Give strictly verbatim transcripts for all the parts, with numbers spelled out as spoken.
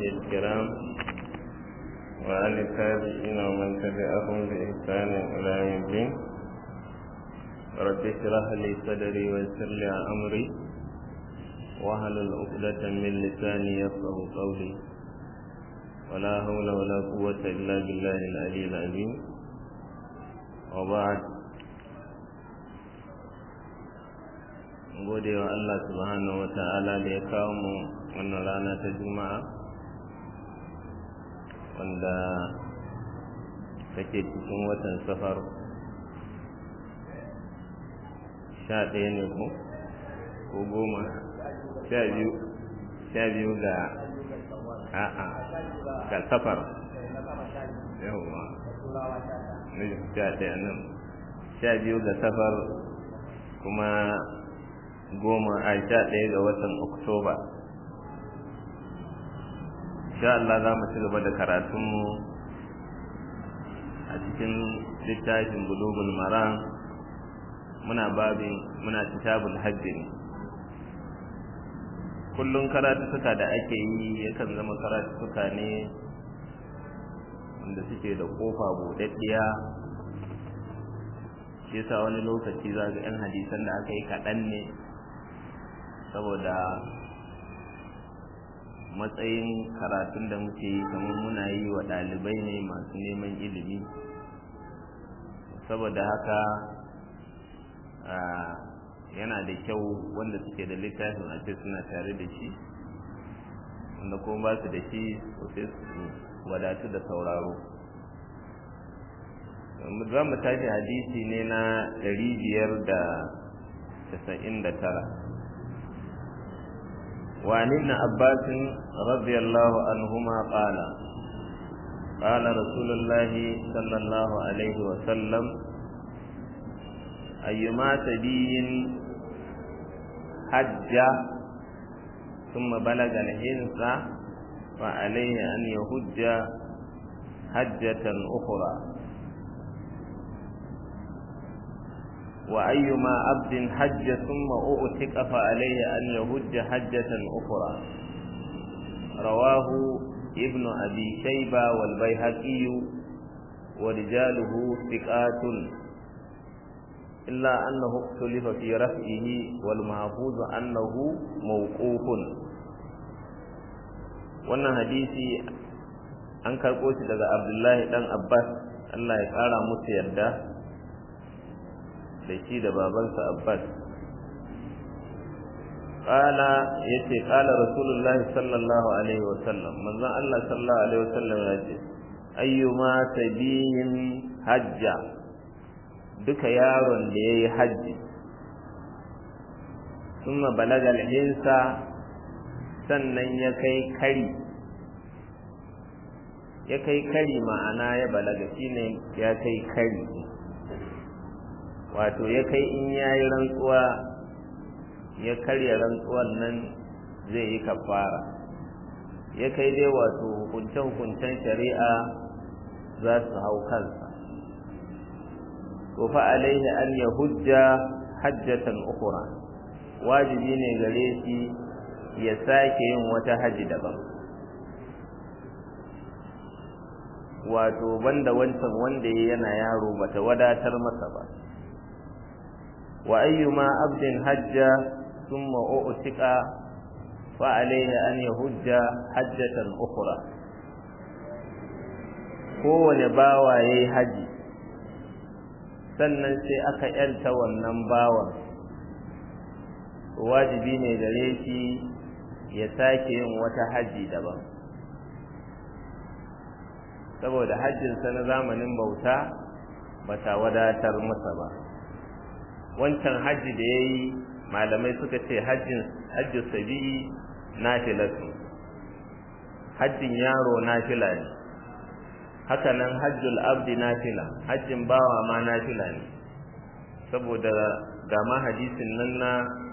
الكرام وعلى التابعين ومن تبعهم بإحسان إلى يوم الدين. رب اشرح لي صدري ويسر لي أمري واحلل عقدة من لساني يفقهوا قولي ولا حول ولا قوة إلا بالله العلي العظيم. وبعد، gode wa Allah subhanahu wa ta'ala da ya kawo mu wannan rana ta juma'a wanda take cikin watan safar sha ɗaya ne ko ko goma sha biyu sha biyu ga a'a ga safar yawa ne sha ɗaya nan sha biyu ga safar kuma goma a sha ɗaya ga watan oktoba. Insha Allah za mu ci gaba da karatunmu a cikin littafin bulugul maram. Muna babin muna kitabul hajji ne. Kullum karatuka da ake yi yakan zama karatuka ne wanda suke da kofa buɗaɗɗiya. Shi yasa wani lokaci za ga 'yan hadisan da aka yi kaɗan ne saboda matsayin karatun da muke yi kamar muna yi wa ɗalibai ne masu neman ilimi. Saboda haka yana da kyau wanda suke da littafin a ce suna tare da shi, wanda kuma ba su da shi sosai su wadatu da sauraro. Za mu tashi hadisi ne na ɗari biyar da casa'in da tara. وعن ابن عباس رضي الله عنهما قال قال رسول الله صلى الله عليه وسلم أيما سبي حج ثم بلغ الحنث فعليه أن يحج حجة أخرى وأيما عبد حج ثم أعتق فعليه أن يحج حجة أخرى. رواه ابن أبي شيبة والبيهقي ورجاله ثقات إلا أنه اختلف في رفعه والمحفوظ أنه موقوف. wannan hadisi an karɓo shi daga Abdullahi dan Abbas, Allah ya ƙara musu yarda da shi da babansa Abbas. Qala yace qala Rasulullahi sallallahu alaihi wa sallam, manzon Allah sallallahu alaihi wa sallam yace ayyuma sabiyin hajja, duka yaron da yayi haji thumma balaga al-hinsa, sannan ya kai kari ya kai kari ma'ana ya balaga shine ya kai kari, wato ya kai in yayi rantsuwa ya karya rantsuwan nan zai yi kafara, ya kai dai wato hukunce-hukuncen shari'a za su hau kansa. to fa alaihi an yahujja hajjatan ukhra, wajibi ne gare shi ya sake yin wata haji daban, wato banda wancan wanda yana yaro bata wadatar masa ba. wa ayyuma abdin hajja thumma u'tika fa alayhi an yahujja hajjatan ukhra, kowane bawa yayi haji sannan sai aka yanta wannan bawan, wajibi ne gare shi ya sake yin wata haji daban, saboda hajjinsa na zamanin bauta bata wadatar masa ba. wancan hajji da ya yi malamai suka ce hajjin hajjin sabi nafilatu, hajjin yaro nafila ne, haka nan hajjul abdi nafila, hajjin bawa ma nafila ne, saboda ga ma hadisin nan na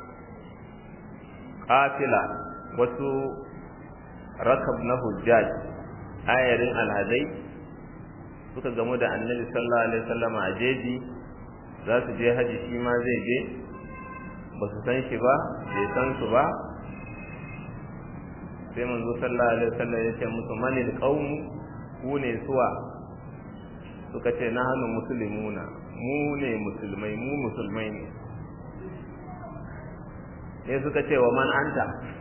qafila, wasu rakab na hujjaj ayarin alhadai suka gamu da annabi sallallahu alaihi wasallam a jeji, za su je haji, shi ma zai je, ba su san shi ba, bai san su ba, sai manzo sallallahu alaihi wasallam ya ce musu manil qaum ku ne suwa suka ce nahnu muslimuna mu ne musulmai mu musulmai ne sai suka ce wa man anta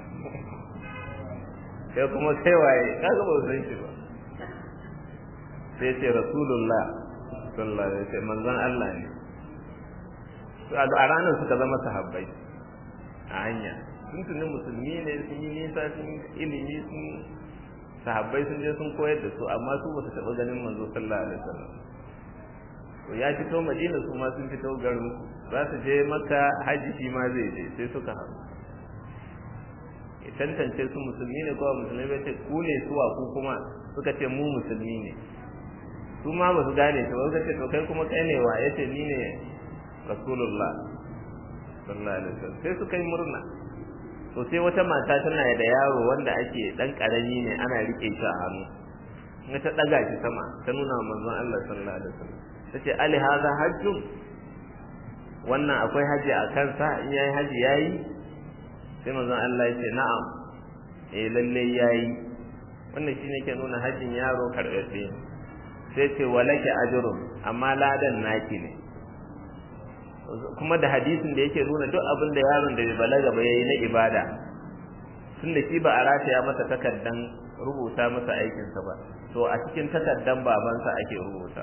sai kuma sai waye kaga ba san shi ba sai ce rasulullah sallallahu alaihi wasallam manzon Allah ne a ranar suka zama sahabbai a hanya sun tuni musulmi ne sun yi nisa sun ilimi sun sahabbai sun je sun koyar da su amma su ba su taɓa ganin manzo sallallahu alaihi wasallam to ya fito madina su ma sun fito garin za su je maka haji shi ma zai je sai suka haɗu ya tantance su musulmi ne ko musulmi bai ce ku ne suwa ku kuma suka ce mu musulmi ne su ma ba su gane ta ba suka ce to kai kuma kai ne wa yace ni ne rasulullah sallallahu alaihi wasallam sai suka yi murna to sai wata mata tana da yaro wanda ake dan karami ne ana rike shi a hannu in ta daga shi sama ta nuna manzon Allah sallallahu alaihi wasallam tace ali hadha hajjun wannan akwai haji a kansa in yayi haji yayi sai manzon Allah ya ce na'am eh lalle yayi wannan shine ke nuna hajjin yaro karbace sai ce walaki ajrun amma ladan naki ne kuma da hadisin da yake nuna duk abin da yaron da bai balaga ba yayi na ibada tunda shi ba a rataya masa takaddan rubuta masa aikin sa ba to a cikin takaddan babansa ake rubuta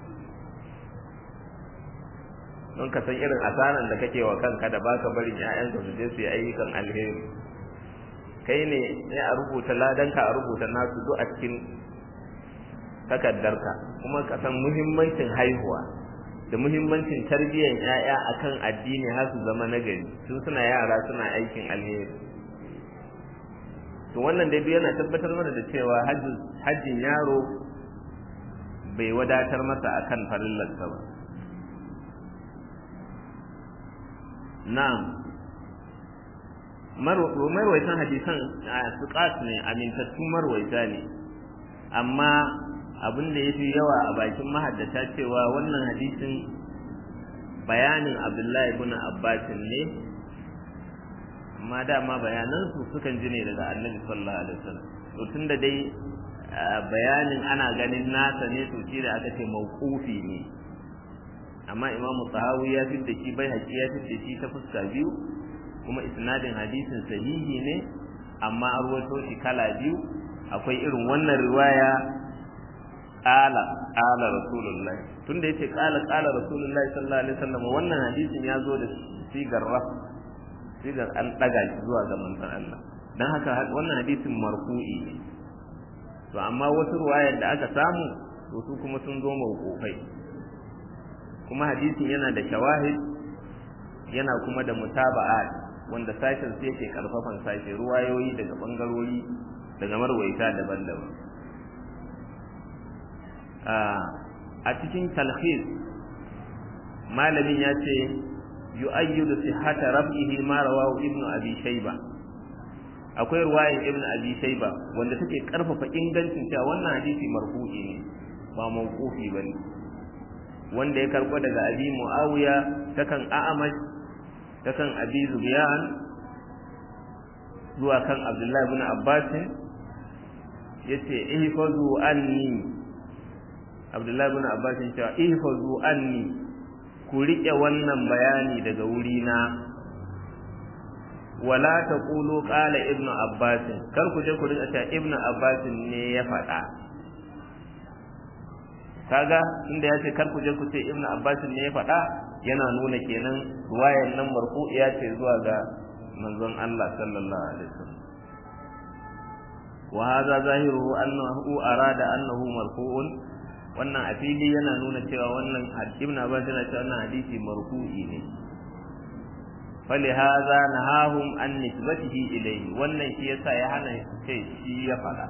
don ka san irin asaran da kake wa kanka da baka barin ƴaƴanka su je su yi ayyukan alheri kai ne sai a rubuta ladanka a rubuta nasu duk a cikin takaddarka kuma ka san muhimmancin haihuwa da muhimmancin tarbiyyar ƴaƴa akan addini har su zama nagari tun suna yara suna aikin alheri to wannan dai yana tabbatar mana da cewa hajjin yaro bai wadatar masa akan farillarsa ba na'am marwaitan hadisan suqat ne amintattun marwaita ne amma abin da yafi yawa a bakin mahaddata cewa wannan hadisin bayanin Abdullahi ibn Abbas ne amma dama bayanan su sukan ji ne daga Annabi sallallahu alaihi wasallam to tunda dai bayanin ana ganin nasa ne to shi da aka ce mauqufi ne amma Imam Tahawi ya fitta shi bai haƙi ya fitta shi ta fuska biyu kuma isnadin hadisin sahihi ne amma an rawaito shi kala biyu akwai irin wannan riwaya qala qala rasulullahi tunda yace qala qala rasulullahi sallallahu alaihi wasallam wannan hadisin ya zo da sigar raf sigar an daga shi zuwa ga manzon Allah dan haka wannan hadisin marfu'i ne to amma wasu riwayar da aka samu to su kuma sun zo mawqufai kuma hadisin yana da shawahid yana kuma da mutaba'at wanda sashin sai yake karfafan sashi ruwayoyi daga bangarori daga marwaita daban-daban a cikin talhis malamin ya ce yu'ayyidu sihhata raf'ihi ma rawahu ibnu abi shayba akwai ruwayan ibnu abi shayba wanda take karfafa ingancin cewa wannan hadisi marfu'i ne ba mawqufi bane wanda ya karbo daga abi muawiya takan a'amash takan abi zubiyan zuwa kan abdullahi ibn abbas yace ihfazu anni abdullahi ibn abbas ya ce ihfazu anni ku rike wannan bayani daga wurina wala taqulu qala ibnu abbas kar ku je ku rika cewa ibnu abbas ne ya faɗa kaga inda yace kar ku je ku ce ibnu abbas ne ya faɗa yana nuna kenan ruwayan nan marfu'iya ce zuwa ga manzon Allah sallallahu alaihi wasallam wa hadha zahiruhu annahu arada annahu marfu'un wannan a fili yana nuna cewa wannan ibnu abbas yana cewa wannan hadisi marfu'i ne fali hadha nahahum an nisbatihi ilayhi wannan shi yasa ya hana ce shi ya faɗa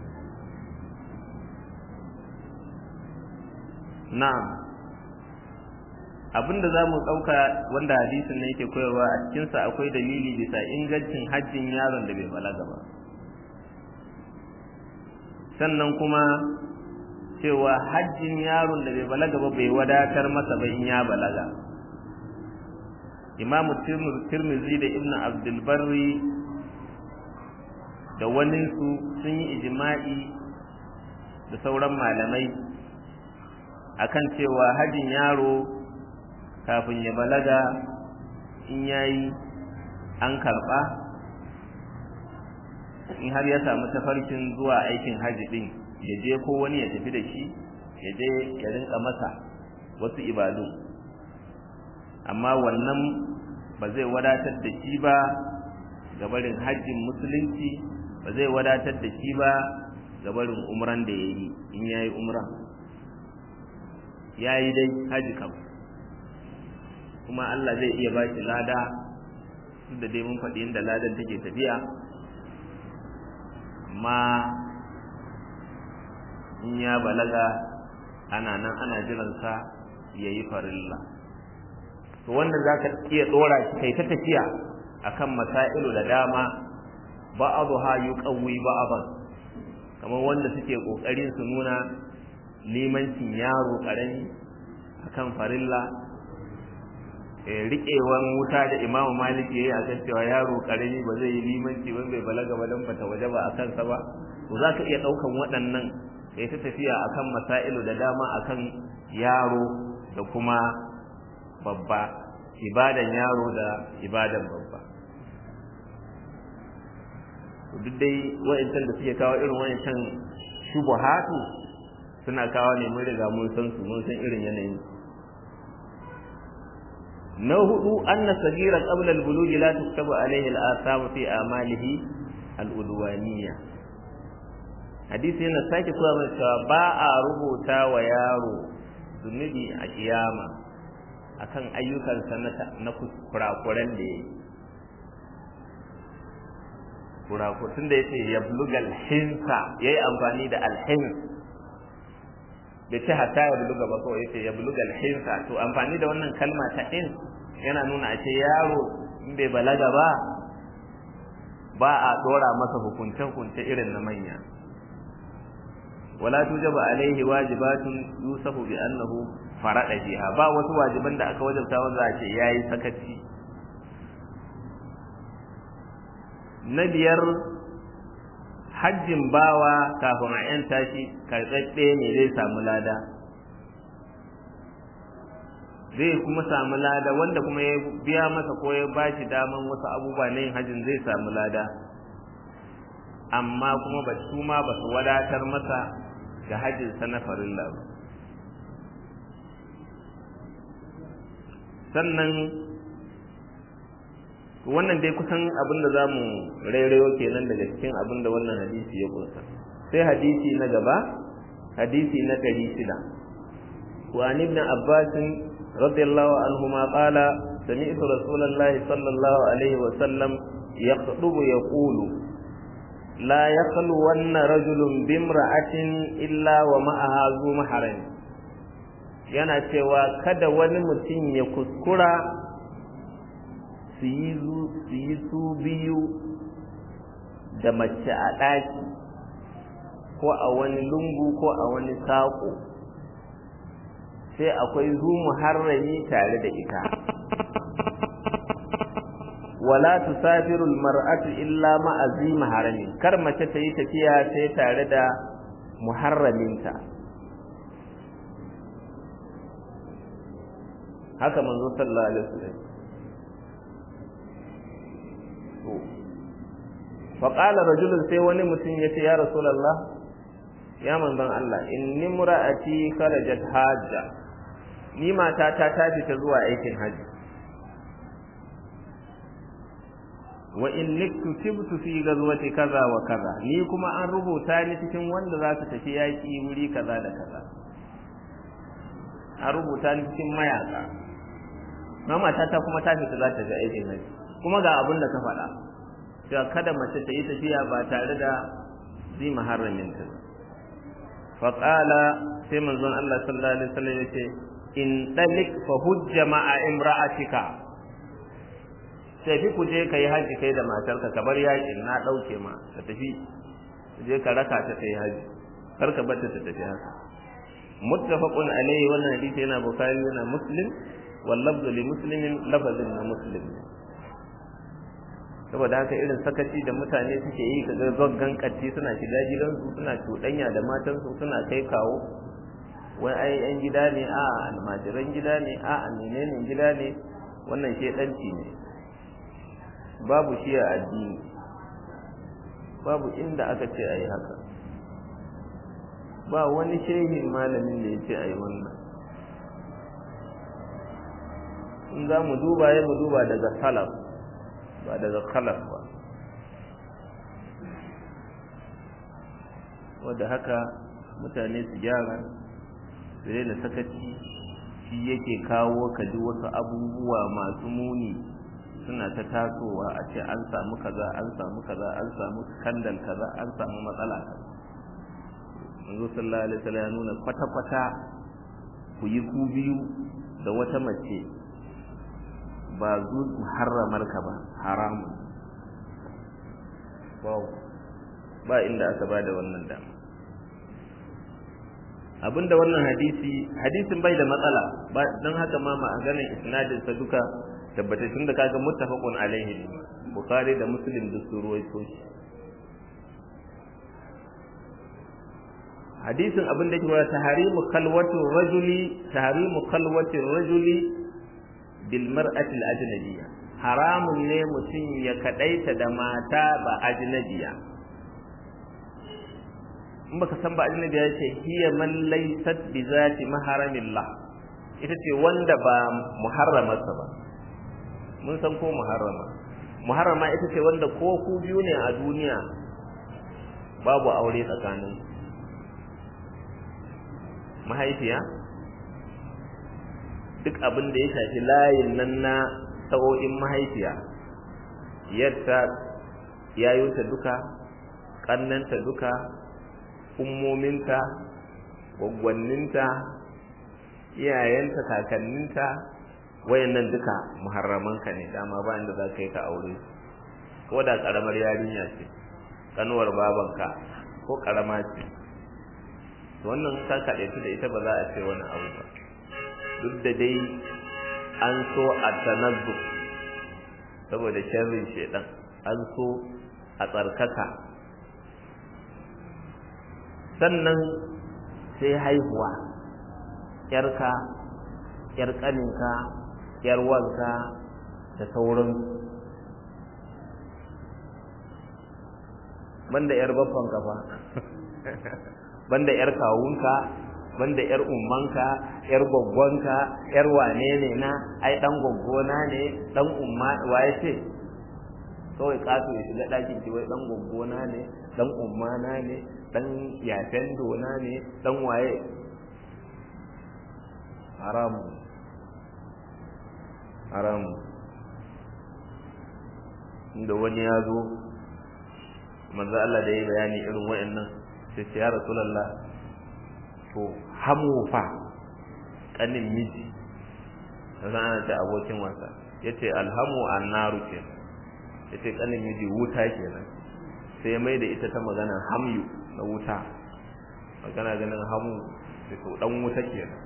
na'am abinda zamu dauka wanda hadisin ne yake koyarwa a cikin sa akwai dalili bisa ingancin hajjin yaron da bai balaga ba sannan kuma cewa hajjin yaron da bai balaga ba bai wadatar masa ba in ya balaga Imam Tirmidhi da Ibn Abdul Barri da waninsu sun yi ijma'i da sauran malamai akan cewa hajjin yaro kafin ya balaga in yayi an karba in har ya samu tafarkin zuwa aikin haji din ya je ko wani ya tafi da shi ya je ya rinka masa wasu ibadu amma wannan ba zai wadatar da shi ba ga barin hajjin musulunci ba zai wadatar da shi ba ga barin umran da yayi in yayi umran yayi dai haji kam kuma Allah zai iya ba shi lada duk da dai mun faɗi inda ladan take tafiya amma in ya balaga ana nan ana jiransa ya yi farilla to wannan za ka iya ɗora shi kai ta tafiya akan masailu da dama ba'adha yuqawwi ba'dan kamar wanda suke kokarin su nuna limancin yaro karami akan farilla eh riƙewan wuta da Imam Malik yayi a kan cewa yaro karami ba zai yi limanci ban bai balaga ba dan fata waje ba akan sa ba to zaka iya daukan waɗannan kai ta tafiya akan masailu da dama akan yaro da kuma babba ibadan yaro da ibadan babba duk dai wa'ancan da suke kawo irin wa'ancan shubuhatu suna kawo ne mun riga mun san su mun san irin yanayin na hudu anna sagira qabla al-bulugh la tuktabu alayhi al-atham fi amalihi al-udwaniyya hadisi yana sake cewa mai cewa ba a rubuta wa yaro zunubi a kiyama akan ayyukansa na kurakuran da yake kurakutun da yace yablugal hinsa yayi amfani da alhins da ce hatta ya buluga ba kawai yace yablugal hinsa to amfani da wannan kalma ta hins yana nuna a ce yaro in bai balaga ba ba a dora masa hukuncen hukunce irin na manya wala tujaba alaihi wajibatun yusafu bi annahu farada biha ba wasu wajiban da aka wajabta wanda a ce yayi sakaci na biyar hajjin bawa kafin a yanta shi karɓaɓɓe ne zai samu lada zai kuma samu lada wanda kuma ya biya masa ko ya ba shi daman wasu abubuwa na yin hajjin zai samu lada amma kuma ba su ma ba su wadatar masa ga hajjinsa na farilla ba sannan wannan dai kusan abin da zamu rairayo kenan daga cikin abin da wannan hadisi ya kunsa sai hadisi na gaba hadisi na ɗari shida wa an ibn abbas radiyallahu anhuma qala sami'tu rasulullahi sallallahu alaihi wa sallam yaqdubu yaqulu la yakhlu wanna rajulun bimra'atin illa wa ma'aha zu mahram yana cewa kada wani mutum ya kuskura su yi su biyu da mace a ɗaki ko a wani lungu ko a wani saƙo sai akwai zu muharrami tare da ita wala tusafiru almar'atu illa ma'a zi maharami kar mace ta yi tafiya sai tare da muharraminta haka manzo sallallahu alaihi wasallam faƙala rajulun sai wani mutum ya ce ya rasulallah ya manzon Allah inni mura'ati kharajat hajja ni mata ta ta fita zuwa aikin haji wa inni kutibtu fi ghazwati kaza wa kaza ni kuma an rubuta ni cikin wanda za su tafi yaki wuri kaza da kaza an rubuta ni cikin mayaka mama ta ta kuma ta fita za ta ga aikin haji kuma ga abin da ka faɗa cewa kada mace ta yi tafiya ba tare da zai muharramin ta fa qala sai manzon Allah sallallahu alaihi wasallam yace in dalik fa hujja ma'a imra'atika sai fi kuje kai haji kai da matarka ka bar yakin na dauke ma ka tafi je ka raka ta kai haji kar ka bar ta ta tafi haka muttafaqun alaihi wannan hadisi yana bukhari yana muslim wal lafzu li muslimin lafzun na muslim saboda haka irin sakaci da mutane suke yi kaga gaggan katti suna shiga gidansu suna cuɗanya da matansu suna kai kawo wai ai yan gida ne a almajiran gida ne a menene gida ne wannan shedanci ne babu shi a addini babu inda aka ce ayi haka ba wani shehin malamin da ya ce ayi wannan in za mu duba ya mu duba daga salaf ba daga khalaf ba wadda haka mutane su gyara su daina sakaci shi yake kawo ka ji wasu abubuwa masu muni suna ta tasowa a ce an samu kaza an samu kaza an samu skandal kaza an samu matsala kaza manzo sallallahu alaihi wasallam ya nuna kwata-kwata ku yi ku biyu da wata mace ba zu muharramar ka ba haramun wow ba inda aka bada wannan dama abinda wannan hadisi hadisin bai da matsala ba dan haka ma ma ganin isnadin sa duka tabbata tunda kaga muttafaqun alaihi bukhari da muslim da su ruwaito shi hadisin abinda ke cewa tahrimu khalwatu rajuli tahrimu khalwati rajuli bil mar'ati al ajnabiyya haramun ne mutum ya kadaita da mata ba ajnabiya in baka san ba ajnabiya yace hiya man laysat bi zati maharamillah ita ce wanda ba muharramarsa ba mun san ko muharrama muharrama ita ce wanda ko ku biyu ne a duniya babu aure tsakanin mahaifiya duk abin da ya shafi layin nan na sa'o'in mahaifiya yadda yayunta duka kannanta duka ummominta gwaggwanninta iyayenta kakanninta wayannan duka muharramanka ne dama ba inda za ka yi ka aure ko da karamar yarinya ce kanuwar babanka ko karama ce wannan ka kaɗe da ita ba za a ce wani abu ba duk da dai an so a tanazzu saboda sharrin shedan an so a tsarkaka sannan sai haihuwa yarka yar kaninka yar wanka da sauran banda yar babban kafa banda yar kawunka banda yar ummanka yar gwaggwanka yar wane ne na ai dan gwaggona ne dan umma waye ce kawai kato ya shiga dakin ki wai dan gwaggona ne dan ummana ne dan yafen dona ne dan waye haram haram inda wani ya zo manzo Allah da ya bayani irin wayannan sai ya rasulullah to hamu fa kanin miji sai ana ta abokin wasa yace alhamu annaru ke yace kanin miji wuta kenan sai mai da ita ta magana hamyu na wuta magana ganin hamu sai to dan wuta kenan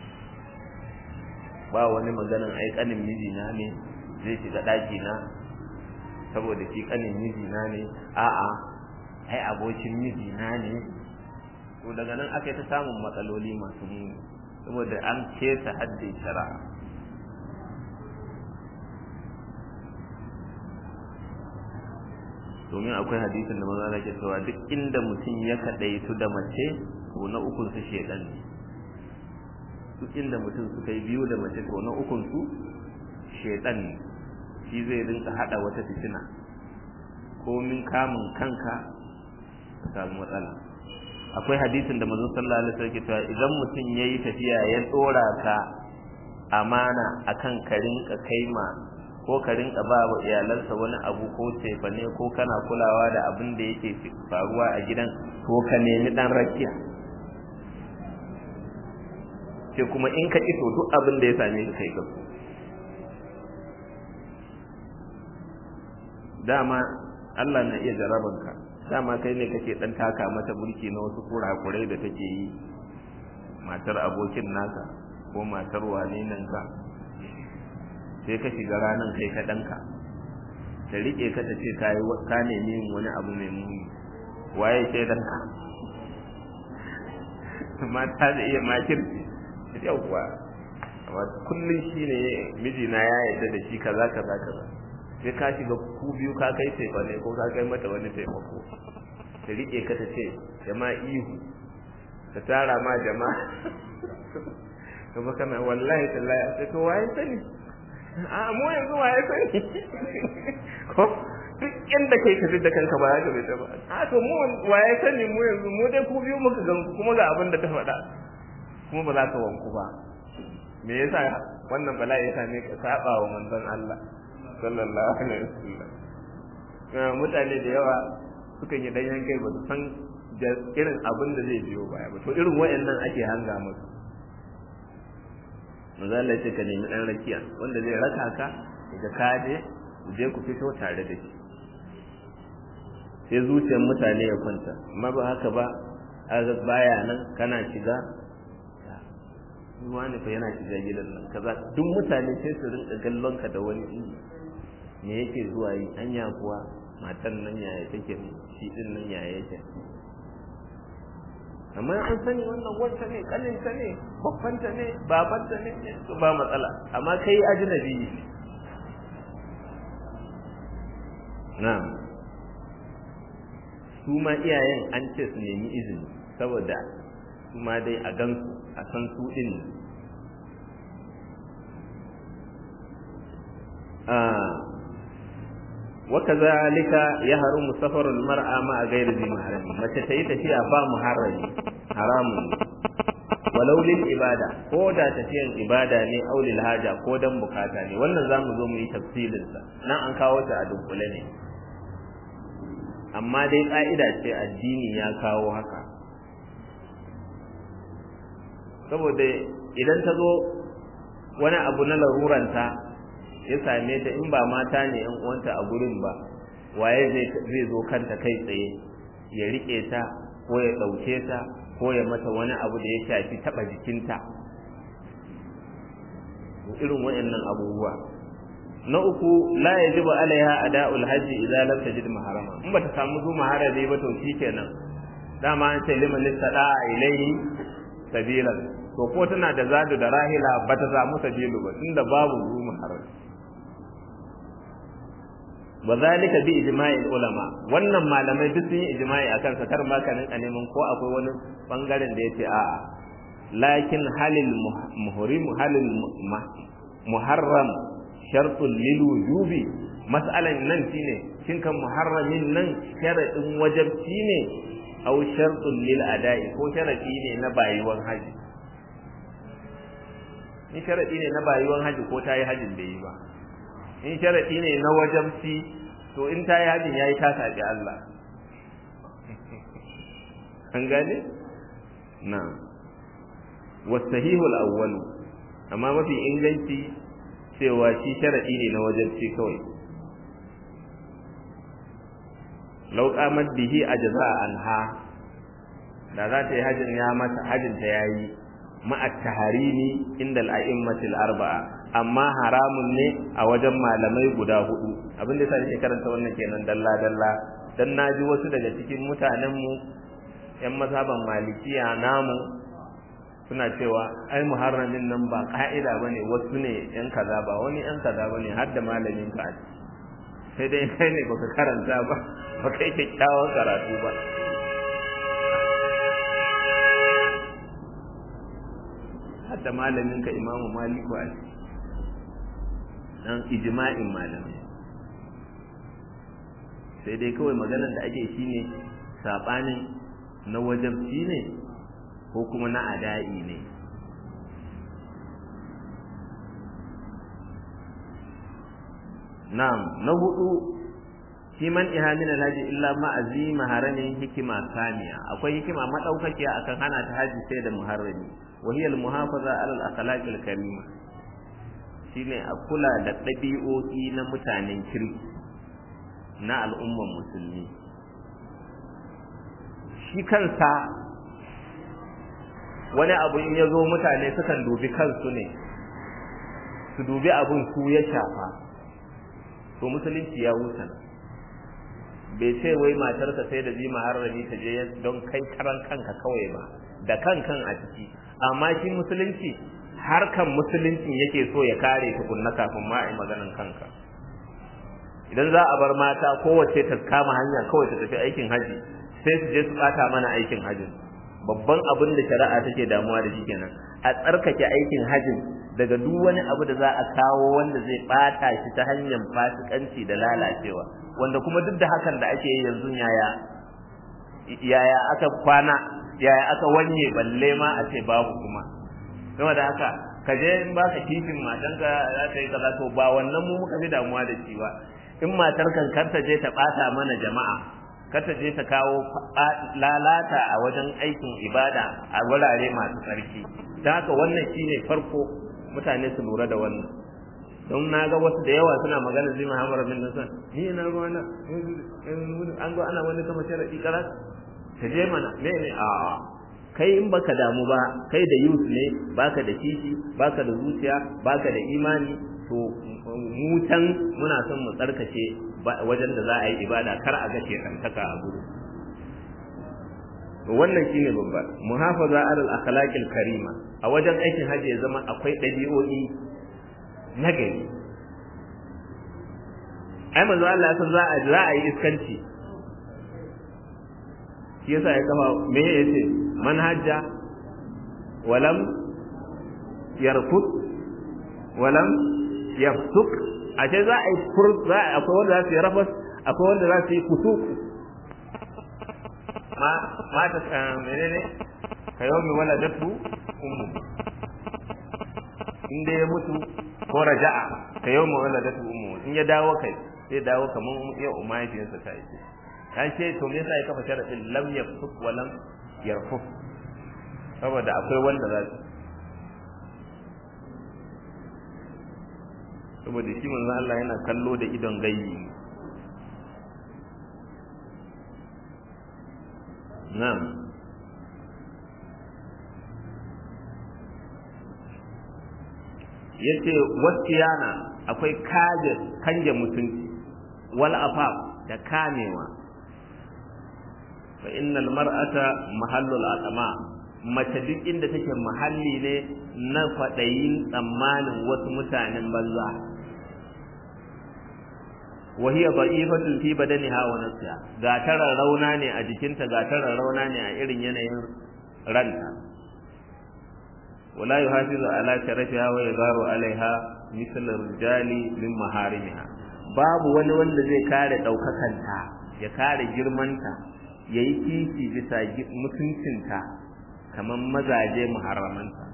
ba wani maganan ai kanin miji na ne zai shiga daki na saboda shi kanin miji na ne a'a ai abokin miji na ne to daga nan aka yi ta samun matsaloli masu muni saboda an kesa haddin shari'a domin akwai hadisin da maza ke cewa duk inda mutum ya kadaitu da mace to na ukun su shedan ne duk inda mutum suka yi biyu da mace to na ukun su shedan ne shi zai rinka hada wata fitina komin kamun kanka ka samu matsala akwai hadisin da manzon sallallahu alaihi wasallam ke cewa idan mutum yayi tafiya ya dora ka amana akan ka rinka kaima ko ka rinka ba wa iyalansa wani abu ko tefane ko kana kulawa da abin da yake faruwa a gidan ko ka nemi dan rakiya ce kuma in ka iso duk abin da ya same ka kai gaba dama Allah na iya jarabanka dama kai ne kake dan taka mata burki na wasu kurakurai da take yi matar abokin naka ko matar wane nan ka sai ka shiga ranan kai ka danka ta rike ka ta ce kai ka nemi wani abu mai muni waye shaidan ka mata da iya makirci yawwa amma kullun shine mijina ya yarda da shi kaza kaza kaza sai ka shiga ku biyu ka kai tefa ne ko ka kai mata wani taimako ta rike ka ta ce jama'a ihu ta tara ma jama'a kuma kana wallahi tallahi sai to waye sani a mu yanzu waye sani ko duk inda kai ka da kanka ba za ka bai ta ba a to mu waye sani mu yanzu mu dai ku biyu muka gan kuma ga abin da ta faɗa kuma ba za ka wanku ba me yasa wannan bala'i ya same ka saba wa manzon Allah sallallahu alaihi wasallam mutane da yawa sukan yi danyen kai ba su san irin abin da zai biyo baya ba to irin wayannan ake hanga musu manzo Allah ya ce ka nemi dan rakiya wanda zai raka ka daga kaje je ku fito tare da shi sai zuciyar mutane ya kwanta amma ba haka ba a baya nan kana shiga wani fa yana shiga gidan nan kaza duk mutane sai su rinka kallon ka da wani me yake zuwa yi anya kuwa matan nan yaya take shi din nan yaya yake amma an sani wannan wanta ne kaninta ne babbanta ne babanta ne to ba matsala amma kai ajnabi ne na'am su ma iyayen an ce su nemi izini saboda su ma dai a gansu a san su din وكذلك يحرم سفر المرأة مع غير ذي محرم mace ta yi tafiya ba muharrami haramun walau lil ibada ko da tafiyan ibada ne aw lil haja ko dan bukata ne wannan zamu zo mu yi tafsilin sa nan an kawo ta a dunkule ne amma dai ka'ida ce addini ya kawo haka saboda idan ta zo wani abu na laruranta ya same ta in ba mata ne yan uwanta a gurin ba waye zai zai zo kanta kai tsaye ya rike ta ko ya dauke ta ko ya mata wani abu da ya shafi taba jikinta irin wayannan abubuwa na uku la yajibu alaiha ada'ul hajji idza lam tajid maharama in bata samu zu maharami ba to shikenan dama an ce liman listada ilaihi sabilan to ko tana da zadu da rahila bata samu sabilu ba tunda babu zu maharami wazalika bi ijma'il ulama wannan malamai duk sun yi ijma'i akan sa kar ma kanin a neman ko akwai wani bangaren da yace a'a lakin halil muhrim halil muharram shartun lil wujubi mas'alan nan shine shin kan muharramin nan sharadin wajibci ne aw shartun lil ada'i ko sharadi ne na bayuwan haji in sharadi ne na bayuwan haji ko tayi hajin da yi ba in sharadi ne na wajabci to in ta yi hajin yayi ta sabi Allah an gane na wasahihul awwal amma mafi inganci cewa shi sharadi ne na wajabci kawai law qamat bihi ajza anha da za ta yi hajin ya mata hajin ta yayi ma'a taharimi inda al-a'immatil arba'a amma haramun ne a wajen malamai guda hudu abin da sai karanta wannan kenan dalla dalla dan naji wasu daga cikin mutanen mu yan mazhaban malikiya namu suna cewa ai muharramin nan ba ka'ida bane wasu ne yan kaza ba wani yan kaza bane har da malamin ka sai dai kai ne baka karanta ba baka yi kyakkyawan karatu ba har da malamin ka imamu maliku a dan ijma'in malamai sai dai kawai maganar da ake shine sabanin na wajibci ne ko kuma na ada'i ne na'am na hudu shi man ihamin alhaji illa ma azima haramin hikima saniya akwai hikima madaukakiya akan hana ta haji sai da muharrami wa hiya al muhafaza ala al akhlaq al karima shine a kula da dabi'o'i na mutanen kirki na al'umman musulmi shi kansa wani abu in yazo mutane sukan dubi kansu ne su dubi abun su ya shafa to musulunci ya wuce bai ce wai matarka sai da zima harrami ta je don kai karan kanka kawai ba da kankan a ciki amma shi musulunci harkan musulunci yake so ya kare tukunna kafin ma a yi maganan kanka idan za a bar mata kowace ta kama hanya kawai ta tafi aikin haji sai su je su bata mana aikin hajin babban abin da shari'a take damuwa da shi kenan a tsarkake aikin hajin daga duk wani abu da za a kawo wanda zai bata shi ta hanyar fasikanci da lalacewa wanda kuma duk da hakan da ake yi yanzu yaya yaya aka kwana yaya aka wanye balle ma a ce babu kuma saboda haka ka je in baka kifin matanka za ta yi kaza to ba wannan mu muka fi damuwa da shi ba in matar kan kar ta je ta bata mana jama'a kar ta je ta kawo lalata a wajen aikin ibada a wurare masu tsarki don haka wannan shine farko mutane su lura da wannan don na ga wasu da yawa suna magana zai Muhammad bin Nassan ni ina ruwa na an ga ana wani kama sharadi karas ta je mana me ne a kai in baka damu ba kai da youth ne baka da kishi baka da zuciya baka da imani to mu can muna son mu tsarkake wajen da za a yi ibada kar a ga shekantaka a gudu to wannan shine babba muhafaza alal akhlaqil karima a wajen aikin haji ya zama akwai dabi'o'i na gari ai manzo Allah ya san za a za a yi iskanci shi yasa ya kafa me yace man hajja walam yarfut walam yafsuk a ce za a yi fur za a akwai wanda za su yi rafas akwai wanda za su yi kusuk ma ma ta menene kayomi wala datu ummu inda ya mutu ko raja'a kayomi wala datu ummu in ya dawo kai sai dawo kaman ya umayyarsa ta yi kan ce to me yasa ya kafa sharadin lam yafsuk wa lam yarfuk saboda akwai wanda za su saboda shi manzo Allah yana kallo da idon gayyi na'am yace wasiyana akwai kaje kanje mutunci wal afaf da kamewa fa innal mar'ata mahallul atama mace duk inda take mahalli ne na fadayin tsammanin wasu mutanen banza wa hiya da'ifatun fi badaniha wa nafsiha ga tarar rauna ne a jikinta ga tarar rauna ne a irin yanayin ranta wala yuhafizu ala sharafiha wa yadaru alaiha misal rijali min maharimiha babu wani wanda zai kare daukakanta ya kare girmanta yayi kishi bisa mutuncinta kaman mazaje muharramanta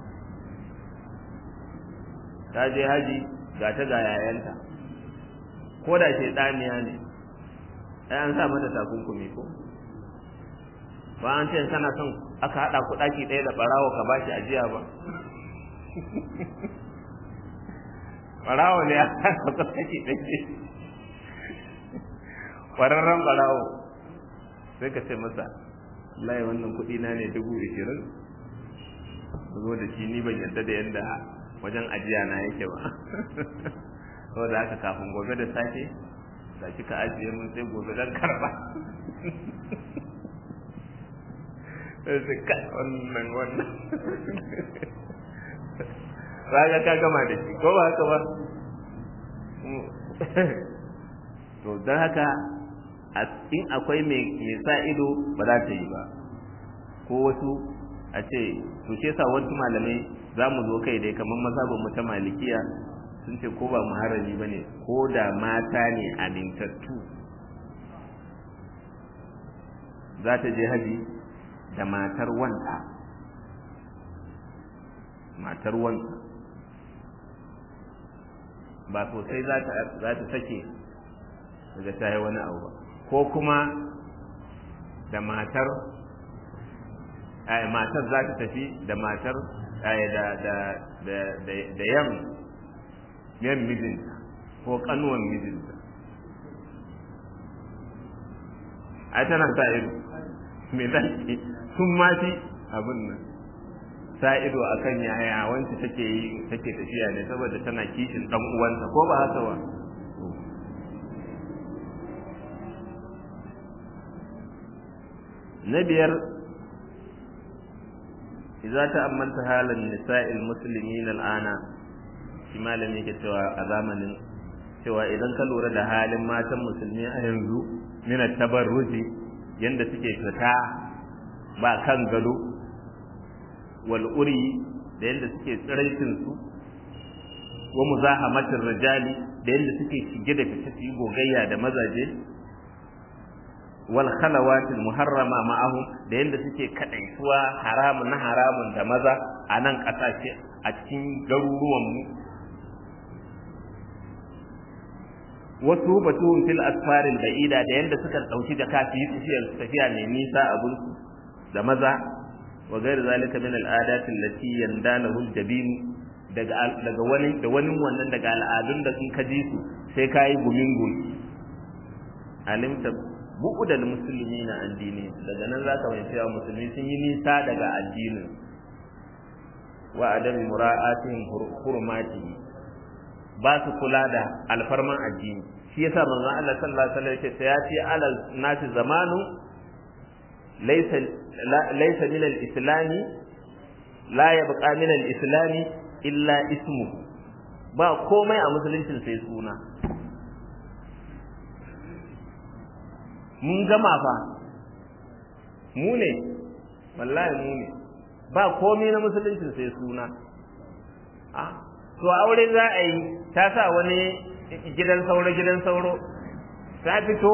ta je haji ga ta ga yayanta ko da shedaniya ne ai an sa mata takunkumi ko ba an ce kana son aka hada ku daki daya da barawo ka bashi ajiya ba barawo ne aka ku daki daya kwararren barawo sai ka ce masa wallahi wannan kudi na ne dubu ishirin zo da shi ni ban yarda da yanda wajen ajiya na yake ba saboda haka kafin gobe da safe da kika ajiye mun sai gobe dan karba sai ka wannan wannan raga ka gama da shi ko ba haka ba to dan haka in akwai mai sa ido ba za ta yi ba ko wasu a ce to shi yasa wasu malamai za mu zo kai dai kamar mazhabin mu ta malikiya sun ce ko ba muharrami bane ko da mata ne amintattu za ta je haji da matar wanta matar wanta ba sosai za ta za ta sake daga ta yi wani abu ba ko kuma da matar ai matar za ta tafi da matar ai da da da da yan yan mijinta ko kanuwan mijinta ai tana sa ido me zaki sun ma fi abin nan sa ido akan yaya wanda take yi take tafiya ne saboda tana kishin dan uwanta ko ba haka ba na biyar idza ta'ammalta halan nisa'il muslimin al'ana shi malami ke cewa a zamanin cewa idan ka lura da halin matan musulmi a yanzu min at-tabarruji yanda suke fita ba kan gado wal uri da yanda suke tsiraitin su wa muzahamatir rijali da yanda suke shige da fice su gogayya da mazaje wal khalawatil muharrama ma'ahum da yanda suke kadaituwa haramun na haramun da maza a nan kasashe a cikin garuruwan mu wasu batuhum fil asfaril ba'ida da yanda suka dauki da kafi tafiyar tafiya mai nisa abun da maza wa gair zalika min al adat allati yandalahu al jabin daga daga wani da wani wannan daga al'adun da sun kaji su sai kai gumin goyi alimta bu'udal muslimina an dini daga nan zaka mai cewa musulmi sun yi nisa daga addinin wa adam mura'atihim hurmati ba su kula da alfarman addini shi yasa manzon Allah sallallahu alaihi wasallam ya ce sayati alal nasi zamanu laysa laysa min al-islami la yabqa min al-islami illa ismuhu ba komai a musuluncin sai suna mun gama fa mu ne wallahi mu ne ba komai na musuluncin sai suna a to aure za a yi ta sa wani gidan sauro gidan sauro ta fito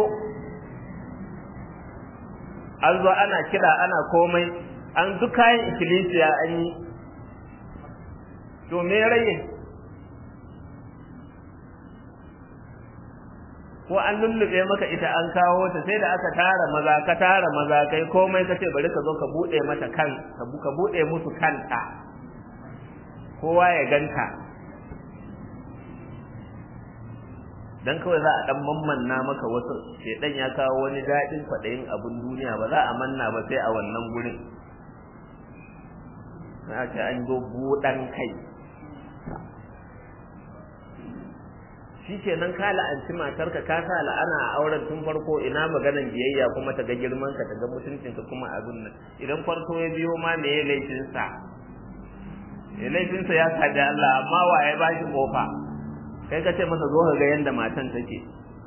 an zo ana kira ana komai an duk kayan ikkilisiya an yi to me rage ko an lullube maka ita an kawo ta sai da aka tara maza ka tara maza kai komai ka ce bari ka zo ka bude mata kan ka bude musu kanta kowa ya ganka dan kawai za a dan mammanna maka wasu shedan ya kawo wani dadin kwadayin abun duniya ba za a manna ba sai a wannan gurin na ce an zo budan kai shikenan ka la'anci matarka ka sa la'ana a auren tun farko ina maganan biyayya kuma ta ga girman ka ta ga mutuncin ka kuma abin nan idan farko ya biyo ma me ya laifin sa ya laifin sa ya kada Allah amma wa ya bashi kofa kai ka ce masa zo ka ga yanda matan take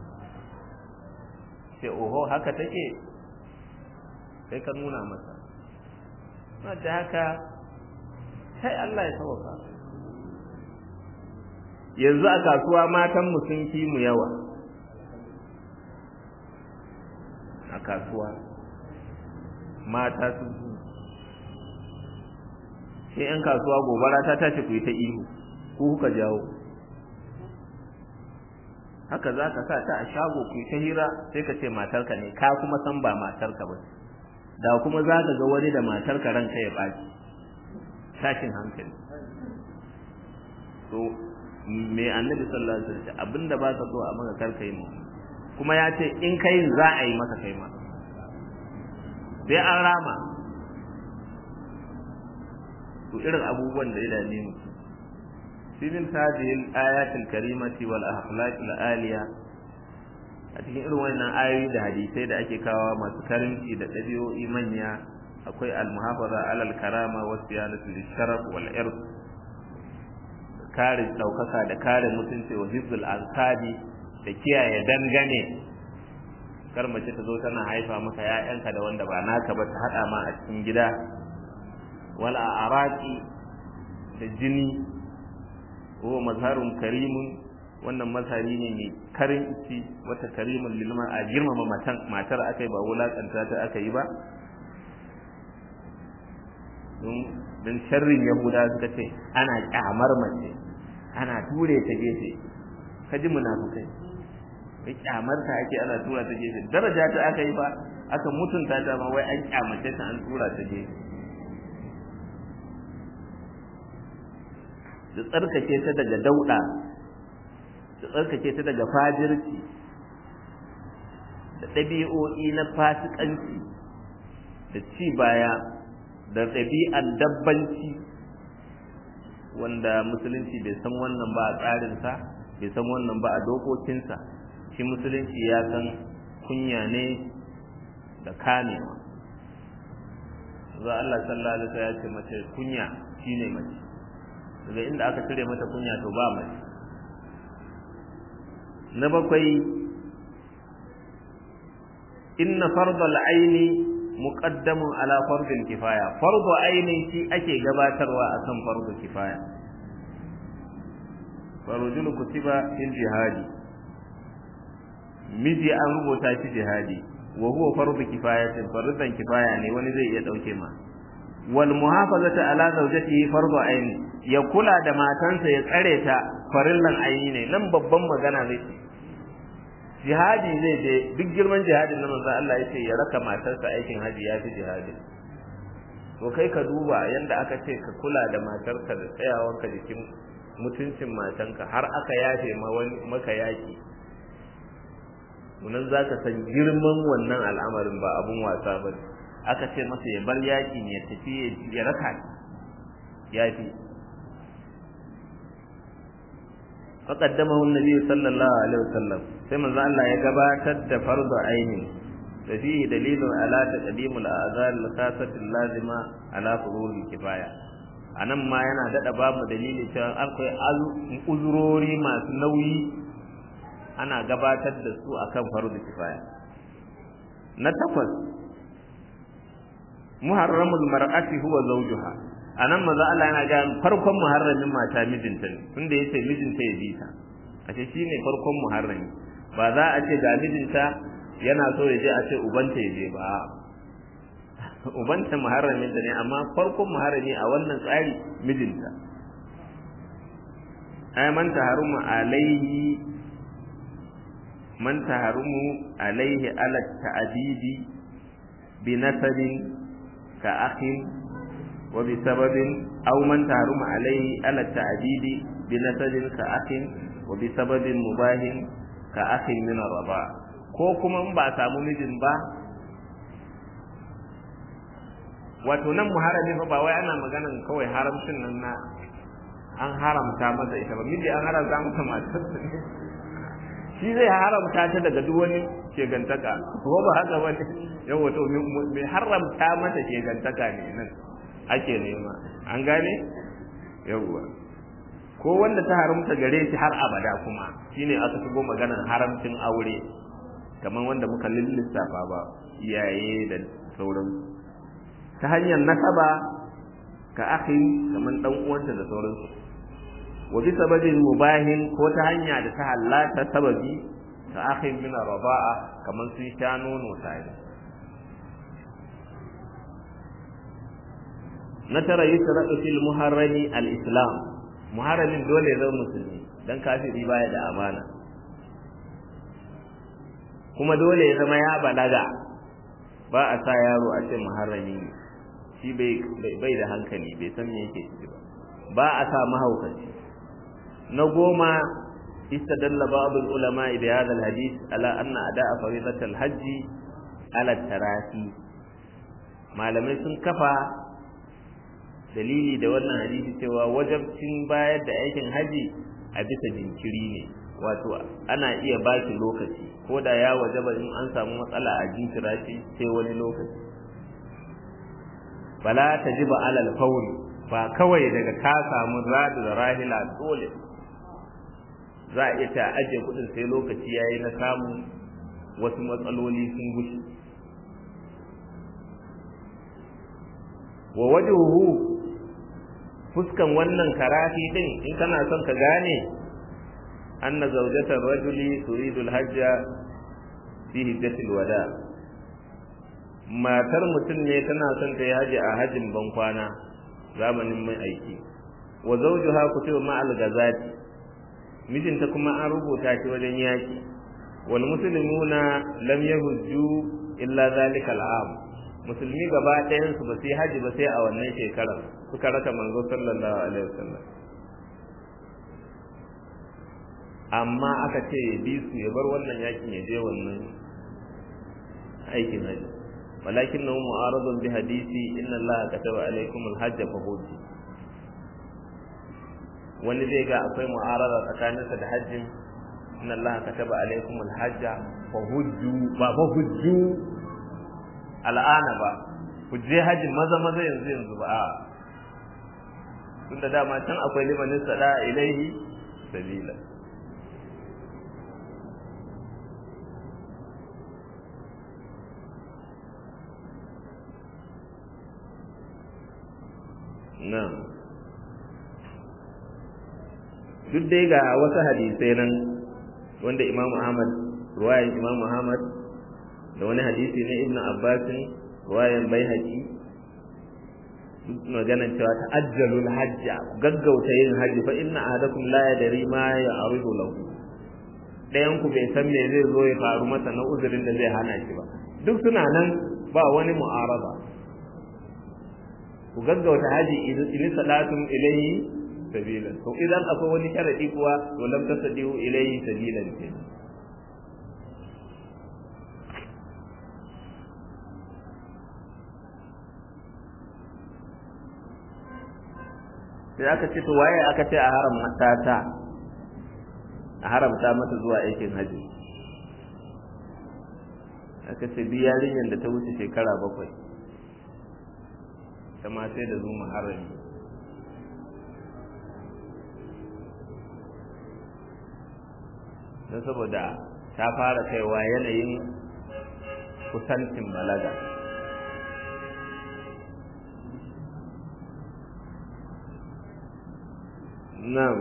sai oho haka take kai ka nuna masa ma da haka sai Allah ya sauka yanzu a kasuwa matan mu sun fi mu yawa a kasuwa mata sun fi sai yan kasuwa gobara ta tashi ku yi ta ihu ku kuka jawo haka za ka sa ta a shago ku yi ta hira sai ka ce matarka ne ka kuma san ba matarka ba da kuma za ka ga wani da matarka ranka ya ɓaci tashin hankali to me annabi sallallahu alaihi wasallam abinda ba ka so a maka karka yi mu kuma ya ce in kai za a yi maka kai ma sai an rama to irin abubuwan da ya dame mu cikin hadhihi al-ayat al-karimati wal akhlaq al-aliya a cikin irin wannan ayoyi da hadisai da ake kawo masu karimci da dabi'o'i manya akwai al-muhafaza ala al-karama wa siyanatu lish-sharaf wal-ird kare daukaka da kare mutunci wa hifzul ansabi da kiyaye dangane kar mace ta zo tana haifa maka ƴaƴanka da wanda ba naka ba ta hada ma a cikin gida wal araqi da jini wa mazharun karimun wannan mazhari ne mai karinci wata karimun lilma a girmama matan matar akai ba wulakanta ta aka yi ba don sharrin yahuda suka ce ana kyamar mace ana ture ta gefe kaji munafikai kai kyamar ta ake ana tura ta gefe daraja ta aka yi ba aka mutunta ta ma wai an kyamace ta an tura ta gefe da tsarkake ta daga dauda da tsarkake ta daga fajirci da ɗabi'o'i na fasikanci da ci baya da ɗabi'an dabbanci wanda musulunci bai san wannan ba a tsarinsa bai san wannan ba a dokokinsa shi musulunci ya san kunya ne da kamewa za Allah sallallahu alaihi wasallam ya ce mace kunya shine mace daga inda aka cire mata kunya to ba mace. Na bakwai inna fardal aini muqaddamun ala fardil kifaya, fardu aini shi ake gabatarwa akan fardu kifaya. farujul kutiba fil jihadi, miji an rubuta shi jihadi wa huwa fardu kifayatin, fardan kifaya ne wani zai iya dauke ma. wal muhafazatu ala zawjatihi fardu aini, ya kula da matansa ya tsare ta farillan aini ne. Nan babban magana zai ce jihadi zai je, duk girman jihadin nan manzo Allah yace ya raka matarsa aikin haji ya fi jihadi. to kai ka duba yanda aka ce ka kula da matarka da tsayawanka jikin mutuncin matanka har aka yafe ma wani maka yaki, nan zaka san girman wannan al'amarin ba abun wasa ba. aka ce masa ya bar yakin ya tafi ya raka yafi. faqaddamahu an-nabi sallallahu alaihi wasallam, sai manzo Allah ya gabatar da fardu aini da fihi dalilun ala taqdimul a'zar al-khasati al-lazima ala furul kifaya. anan ma yana dada babu dalili cewa akwai uzurori masu nauyi ana gabatar da su akan fardu kifaya. na takwas muharramul mar'ati huwa zawjuha, anan maza Allah yana ga farkon muharramin mata mijinta ne, tunda yace mijinta ya bi ta, ashe shine farkon muharrami. ba za a ce ga mijinta yana so ya je a ce ubanta ya je ba, ubanta muharramin ta ne, amma farkon muharrami a wannan tsari mijinta. ay man taharumu alaihi man taharumu alaihi ala ta'didi bi nasabin ka akhin wa bi sababin, aw man taharumu alaihi ala ta'didi bi nasabin ka akhin wa bi sababin mubahin ka akhin min ar-raba. ko kuma in ba samu mijin ba, wato nan muharrami fa ba wai ana maganan kawai haramcin nan na an haramta masa ita ba, miji an haramta masa matarsa ne, shi zai haramta ta daga duk wani shegantaka, ko ba haka ba ne? yawa to mai haramta mata shegantaka ne nan ake nema, an gane? yawa ko wanda ta haramta gare shi har abada, kuma shine aka shigo maganar haramcin aure, kamar wanda muka lissafa ba, iyaye da sauran, ta hanyar nasaba ka akhi, kamar dan uwanta da sauransu, wa bi sababin mubahin, ko ta hanya da ta halata sababi ka akhi min raba'a, kamar sun sha nono tare. na tara yusra'u fil muharrami al-islam, muharramin dole zai musulmi, dan kafiri baya da amana, kuma dole ya zama ya balaga, ba a sa yaro a ce muharrami ne, shi bai bai da hankali, bai san me yake ciki ba. ba a sa mahaukaci. na goma istadalla ba'd al-ulama bi hadha al-hadith ala anna ada'a fariidat al-hajj ala tarafi, malamai sun kafa dalili da wannan hadisi cewa wajibcin bayar da aikin haji a bisa jinkiri ne, wato ana iya baki lokaci, ko da ya wajaba in an samu matsala a jinkira shi sai wani lokaci. bala tajiba alal fawl, ba kawai daga ka samu radu da rahila dole za a iya ta ajiye kudin sai lokaci yayi na samu wasu matsaloli sun gushi. wa wajhuhu, fuskan wannan karafi din in kana son ka gane, anna zawjatar rajuli turidu al-hajja fi hijjatil wada, matar mutum ne tana son ta yi haji a hajjin ban kwana zamanin mai aiki. wa zawjuha kutiba ma'al gazati, mijinta kuma an rubuta shi wajen yaki. wal muslimuna lam yahujju illa zalika al-am, musulmi gaba ɗayan su ba sai haji ba sai a wannan shekarar suka raka manzo sallallahu alaihi wasallam, amma aka ce bi su ya bar wannan yakin ya je wannan aikin haji. walakinahu mu'aradun bi hadisi inna allaha kataba alaykum al-hajj fa hujju, wani zai ga akwai mu'arada tsakaninsa da hajjin inna allaha kataba alaykum al-hajj fa hujju, ba fa hujju al'ana ba, ku je haji maza maza yanzu yanzu ba a tunda dama can akwai limanin sada ilaihi sabila na'am duk dai ga wasu hadisai nan wanda Imam Ahmad ruwayan Imam Ahmad da wani hadisi na Ibn Abbas ruwayan Baihaqi duk maganan cewa ta'ajjalul hajja gaggauta yin haji fa inna ahadakum la yadri ma ya'ridu lahu dayan ku bai san me zai zo ya faru masa na uzurin da zai hana shi ba duk suna nan ba wani mu'araba ku gaggauta haji idan salatum ilayhi sabilan to idan akwai wani sharadi kuwa to lam tasdiu ilayhi sabilan ce sai aka ce to waye aka ce a haram matata a haramta mata zuwa aikin haji aka ce biyarin da ta wuce shekara bakwai kama sai da zuma harami don saboda ta fara kaiwa yanayin kusancin balaga nan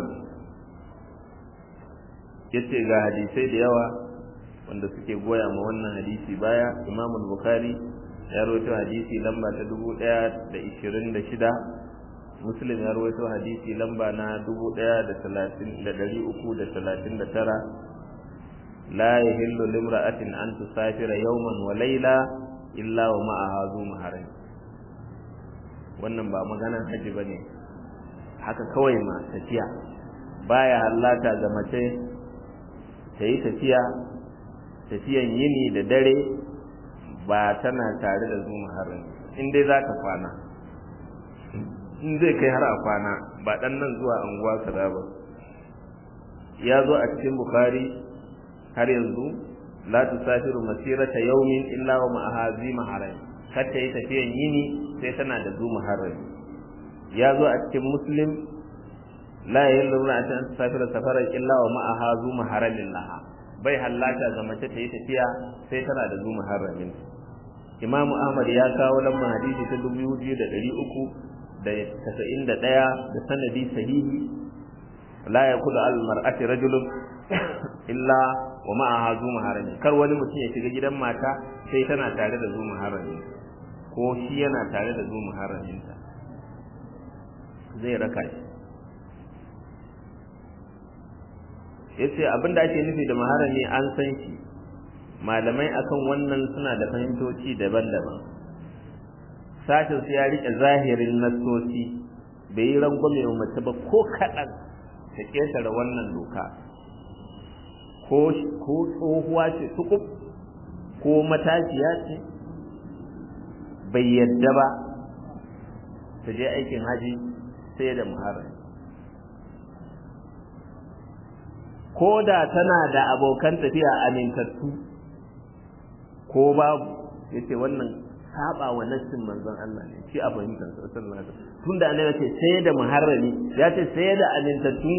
yace ga hadisai da yawa wanda suke goya ma wannan hadisi baya Imam Bukhari ya rawaito hadisi lamba ta dubu ɗaya da ishirin da shida Muslim ya rawaito hadisi lamba na dubu ɗaya da talatin da ɗari uku da talatin da tara la yahillu limra'atin an tusafira yawman wa layla illa wa ma'aha zu mahram wannan ba maganan haji bane haka kawai ma tafiya baya hallata ga mace ta yi tafiya tafiyan yini da dare ba tana tare da zu mahram in dai zaka kwana in zai kai har a kwana ba dan nan zuwa anguwa kaza ba ya zo a cikin Bukhari har yanzu la tusafiru masirata yawmin illa wa ma'aha zi mahram kata yi tafiyan yini sai tana da zu mahram ya zo a cikin Muslim la yahillu an tusafira safaran illa wa ma'aha zu mahramin laha bai hallata ga mace ta yi tafiya sai tana da zu mahramin Imam Ahmad ya kawo lamma hadisi ta dubu biyu da ɗari uku da tasa'in da ɗaya da sanadi sahihi la yakulu al mar'ati rajulun illa wa ma'aha zu maharami kar wani mutum ya shiga gidan mata sai tana tare da zu maharami ko shi yana tare da zu maharaminta zai raka shi yace abinda ake nufi da maharami an san shi malamai akan wannan suna da fahimtoci daban-daban sashin su ya rike zahirin nassoci bai yi rangwame wa mace ba ko kaɗan ta ƙetare wannan doka ko tsohuwa ce tukub ko matashiya ce bai yadda ba ta je aikin haji sai da muharram ko da tana da abokan tafiya amintattu ko babu yace wannan saba wa nassin manzon Allah ne shi a fahimtar sa sallallahu alaihi wasallam tunda annabi ce sai da muharrami ya ce sai da amintattu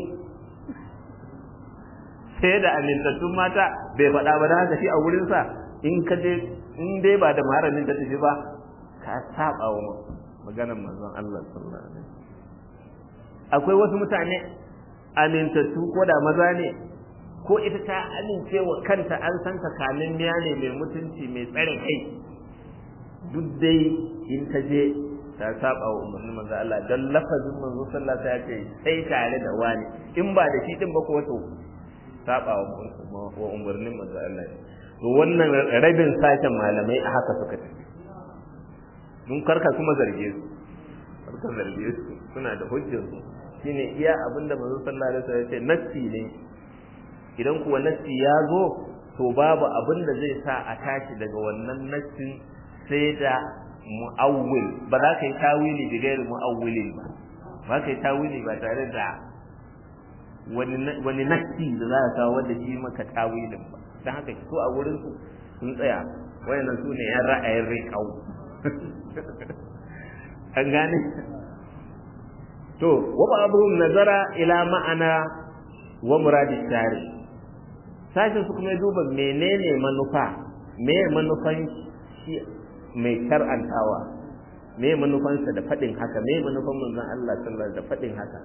sai da amintattun mata bai faɗa ba da haka shi a wurin sa in ka je in dai ba da muharramin ta tafi ba ka saba wa maganar manzon Allah sallallahu alaihi wasallam akwai wasu mutane amintattu ko da maza ne ko ita ta amince wa kanta an san ta kamin miya ne mai mutunci mai tsare kai duk dai in ta je ta saba wa umarnin manzo Allah dan lafazin manzo sallallahu alaihi wasallam ya ce sai tare da wani in ba da shi din ba ko to saba wa umarnin manzo Allah to wannan rabin sashen malamai a haka suka tafi dun karka kuma zarge su karka zarge su suna da hujjar su shine iya abinda manzo sallallahu alaihi wasallam ya ce nassi ne idan kuwa nassi ya zo to babu abinda zai sa a tashi daga wannan nassin sai da mu'awwil ba za ka yi tawili da gairu mu'awwilin ba ba ka yi tawili ba tare da wani wani nassi da za ka kawo wanda shi maka tawilin ba dan haka so a wurin su sun tsaya wayannan su ne yan ra'ayin riƙau an gane to wa ba'dhum nazara ila ma'ana wa murad shari sashin su kuma duba menene manufa me manufan shi mai kar'antawa me manufansa da fadin haka me manufan manzon Allah sallallahu alaihi wasallam da fadin haka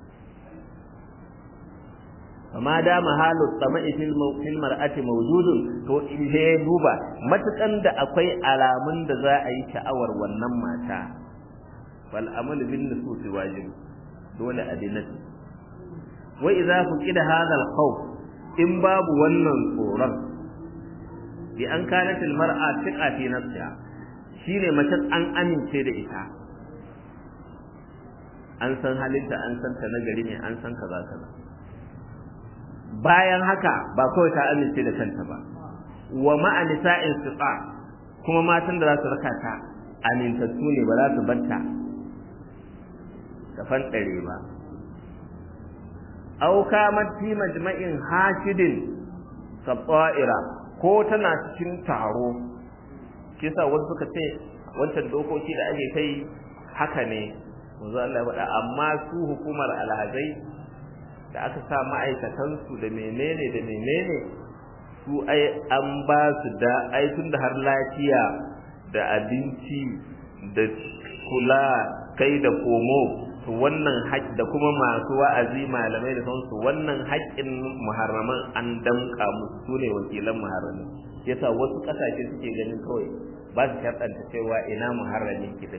amma da mahalu sama'i fil fil mar'ati mawjudun to ihe duba matukan da akwai alamun da za a yi sha'awar wannan mata wal amal bin nusus wajib dole a dinati wa idza fuqida hadha al khawf in babu wannan tsoron bi an kanat al mar'a thiqa fi nafsiha shine mace an amince da ita an san halinta an san ta nagari ne an san kaza kaza bayan haka ba kawai ta amince da kanta ba wa ma'a nisa'in siqa kuma matan da za su raka ta amintattu ne ba za su barta ta fandare ba aw kamat fi majma'in hashidin sab'ira ko tana cikin taro kisa wasu suka ce wancan dokoki da ake kai haka ne manzo Allah ya faɗa amma su hukumar alhazai da aka sa ma'aikatansu da menene da menene su ai an ba su da ai tun da har lafiya da abinci da kula kai da komo to wannan haƙ da kuma masu wa'azi malamai da sauransu wannan haƙƙin muharraman an damƙa musu su ne wakilan muharramin yasa wasu ƙasashe suke ganin kawai ba su sharɗanta cewa ina muharramin kiɗin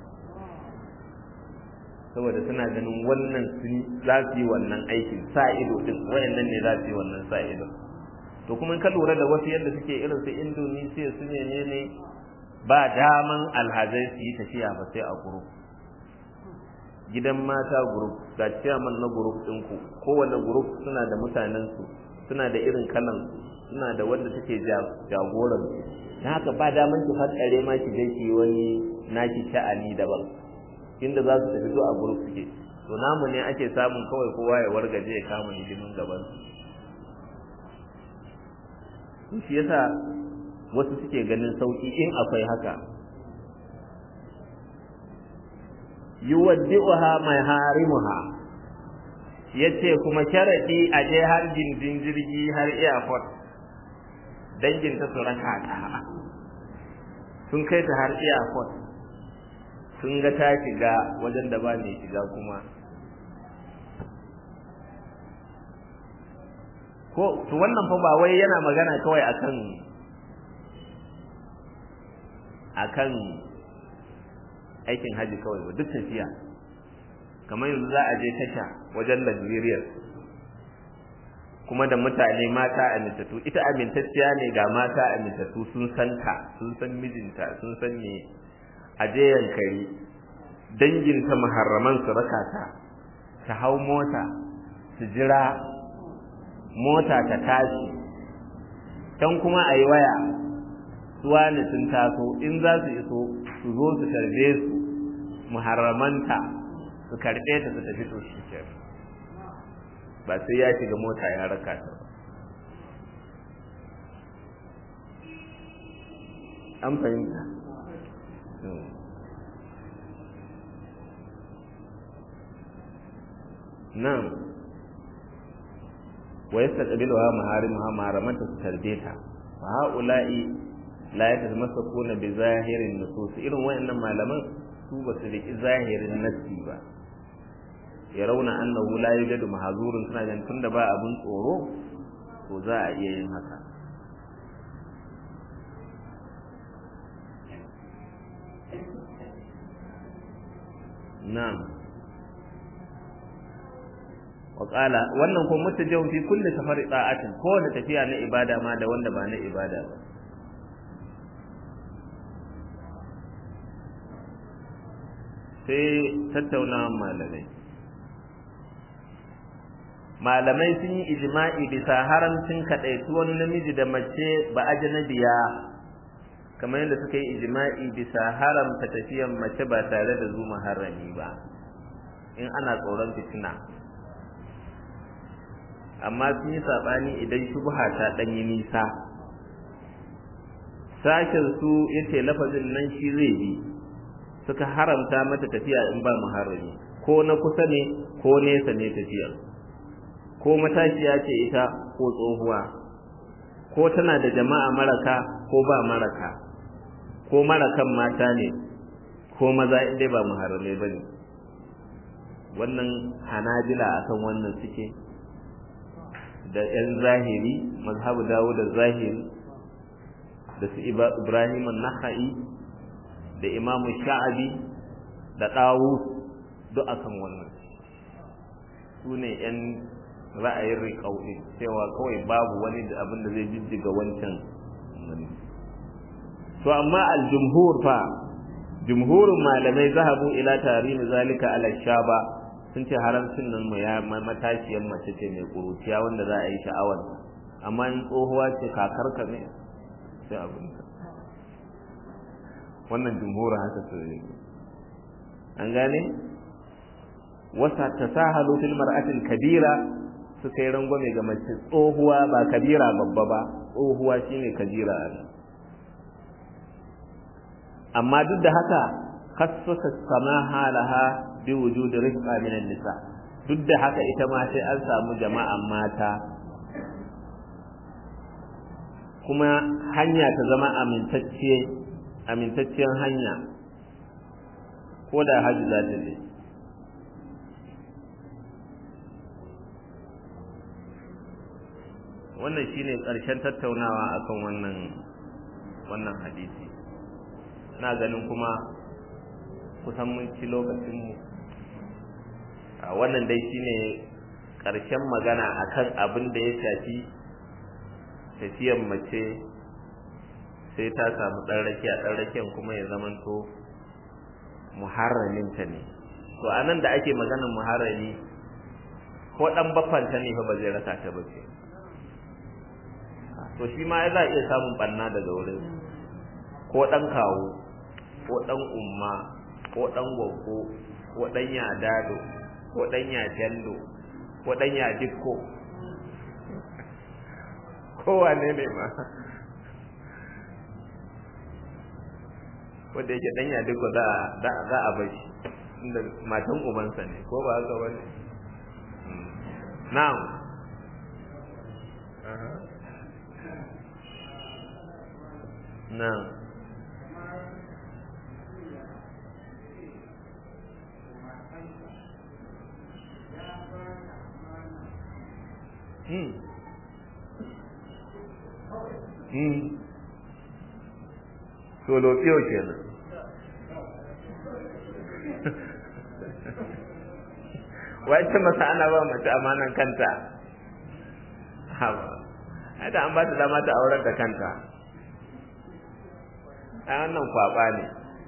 saboda suna ganin wannan sun za su yi wannan aikin sa ido din wayannan ne za su yi wannan sa ido to kuma in ka lura da wasu yadda suke irin su Indonesia su ne ne ba daman alhazai su yi tafiya ba sai a group gidan mata group ga chairman na group din ku kowanne group suna da mutanen su suna da irin kalan suna da wanda take jagoran su dan haka ba daman ki fatsare ma ki je ki wani naki sha'ani daban inda za su tafi a group suke to namu ne ake samun kawai kowa ya wargaje ya kama hidimin gaban su shi yasa wasu suke ganin sauki in akwai haka yuwaddi'uha maharimuha yace kuma sharadi a je har gindin jirgi har airport dangin ta su raka ta sun kai ta har airport sun ga ta shiga wajen da ba mai shiga kuma ko to wannan fa ba wai yana magana kawai akan akan aikin haji kawai ba duk tafiya kamar yanzu za a je tasha wajen Najeriya kuma da mutane mata amintattu ita amintacciya ne ga mata amintattu sun san ta sun san mijinta sun san me aje yankari danginta muharraman su raka ta ta hau mota su jira mota ta tashi can kuma ayi waya suwa ne sun taso in za su iso su zo su tarbe su muharramanta su karbe ta su tafi to shi ke ba sai ya shiga mota ya raka ta ba an fahimta nan wa yastaqbiluha maharimuha maharamanta su tarbeta fa haula'i la yatamassakuna bi zahirin nusus irin wayannan malaman su ba su riki zahirin nasi ba yarawna annahu la yujadu mahzurun suna ganin tunda ba abun tsoro to za a iya yin haka na'am waƙala wannan kuma mutajawin fi kulli safar ta'atin ko da tafiya na ibada ma da wanda ba na ibada ba sai tattaunawa malamai malamai sun yi ijma'i bisa haramcin kadaituwan namiji da mace ba ajnabiya kamar yadda suka yi ijma'i bisa haramta tafiyan mace ba tare da zuma harami ba in ana tsoron fitina amma sun yi sabani idan shubha ta dan yi nisa sashen su yace lafazin nan shi zai bi suka haramta mata tafiya in ba muharrami ko na kusa ne ko nesa ne tafiyar ko matashiya ce ita ko tsohuwa ko tana da jama'a maraka ko ba maraka ko marakan mata ne ko maza inda ba muharramai bane wannan hanabila akan wannan suke da yan zahiri mazhabu dawo da zahiri da su Ibrahim an-Nakhai da Imam Sha'abi da Dawud duk akan wannan sune yan ra'ayin riqaudi cewa kawai babu wani da abin da zai jijjiga wancan to amma al-jumhur fa jumhurun malamai zahabu ila tarim zalika ala shaba sun ce haramcin nan mai matashiyar mace ce mai kuruciya wanda za a yi sha'awar amma in tsohuwa ce kakarka ne sai abin wannan jumhurin haka su ne an gane wasa tasahalu fil mar'atil kabira suka yi rangwame ga mace tsohuwa ba kabira babba ba tsohuwa shine kabira amma duk da haka khassasa samaha laha bi wujud rifqa min an-nisa duk da haka ita ma sai an samu jama'an mata kuma hanya ta zama amintacce amintacciyar hanya ko da haji za ta je wannan shine ƙarshen tattaunawa akan wannan wannan hadisi ina ganin kuma kusan mun ci lokacin mu a wannan dai shine ƙarshen magana akan abin da ya shafi tafiyar mace sai ta samu ɗan rakiya ɗan rakiyan kuma ya zamanto muharraminta ne to anan da ake maganar muharrami ko ɗan baffanta ne fa ba zai raka ta ba ce to shi ma za a iya samun ɓanna daga wurin ko ɗan kawo ko ɗan umma ko ɗan gwaggo ko ɗan yadado ko ɗan yadendo ko ɗan yadikko kowane ne ma wanda yake ɗan yadikko za a bashi inda matan ubansa ne ko ba haka wani na'am na'am Hmm. Hmm. Solo fiyo kenan. Wace masa ana ba mace amanan kanta. Haba. Ada an ba ta dama ta aurar da kanta. A wannan kwaba ne.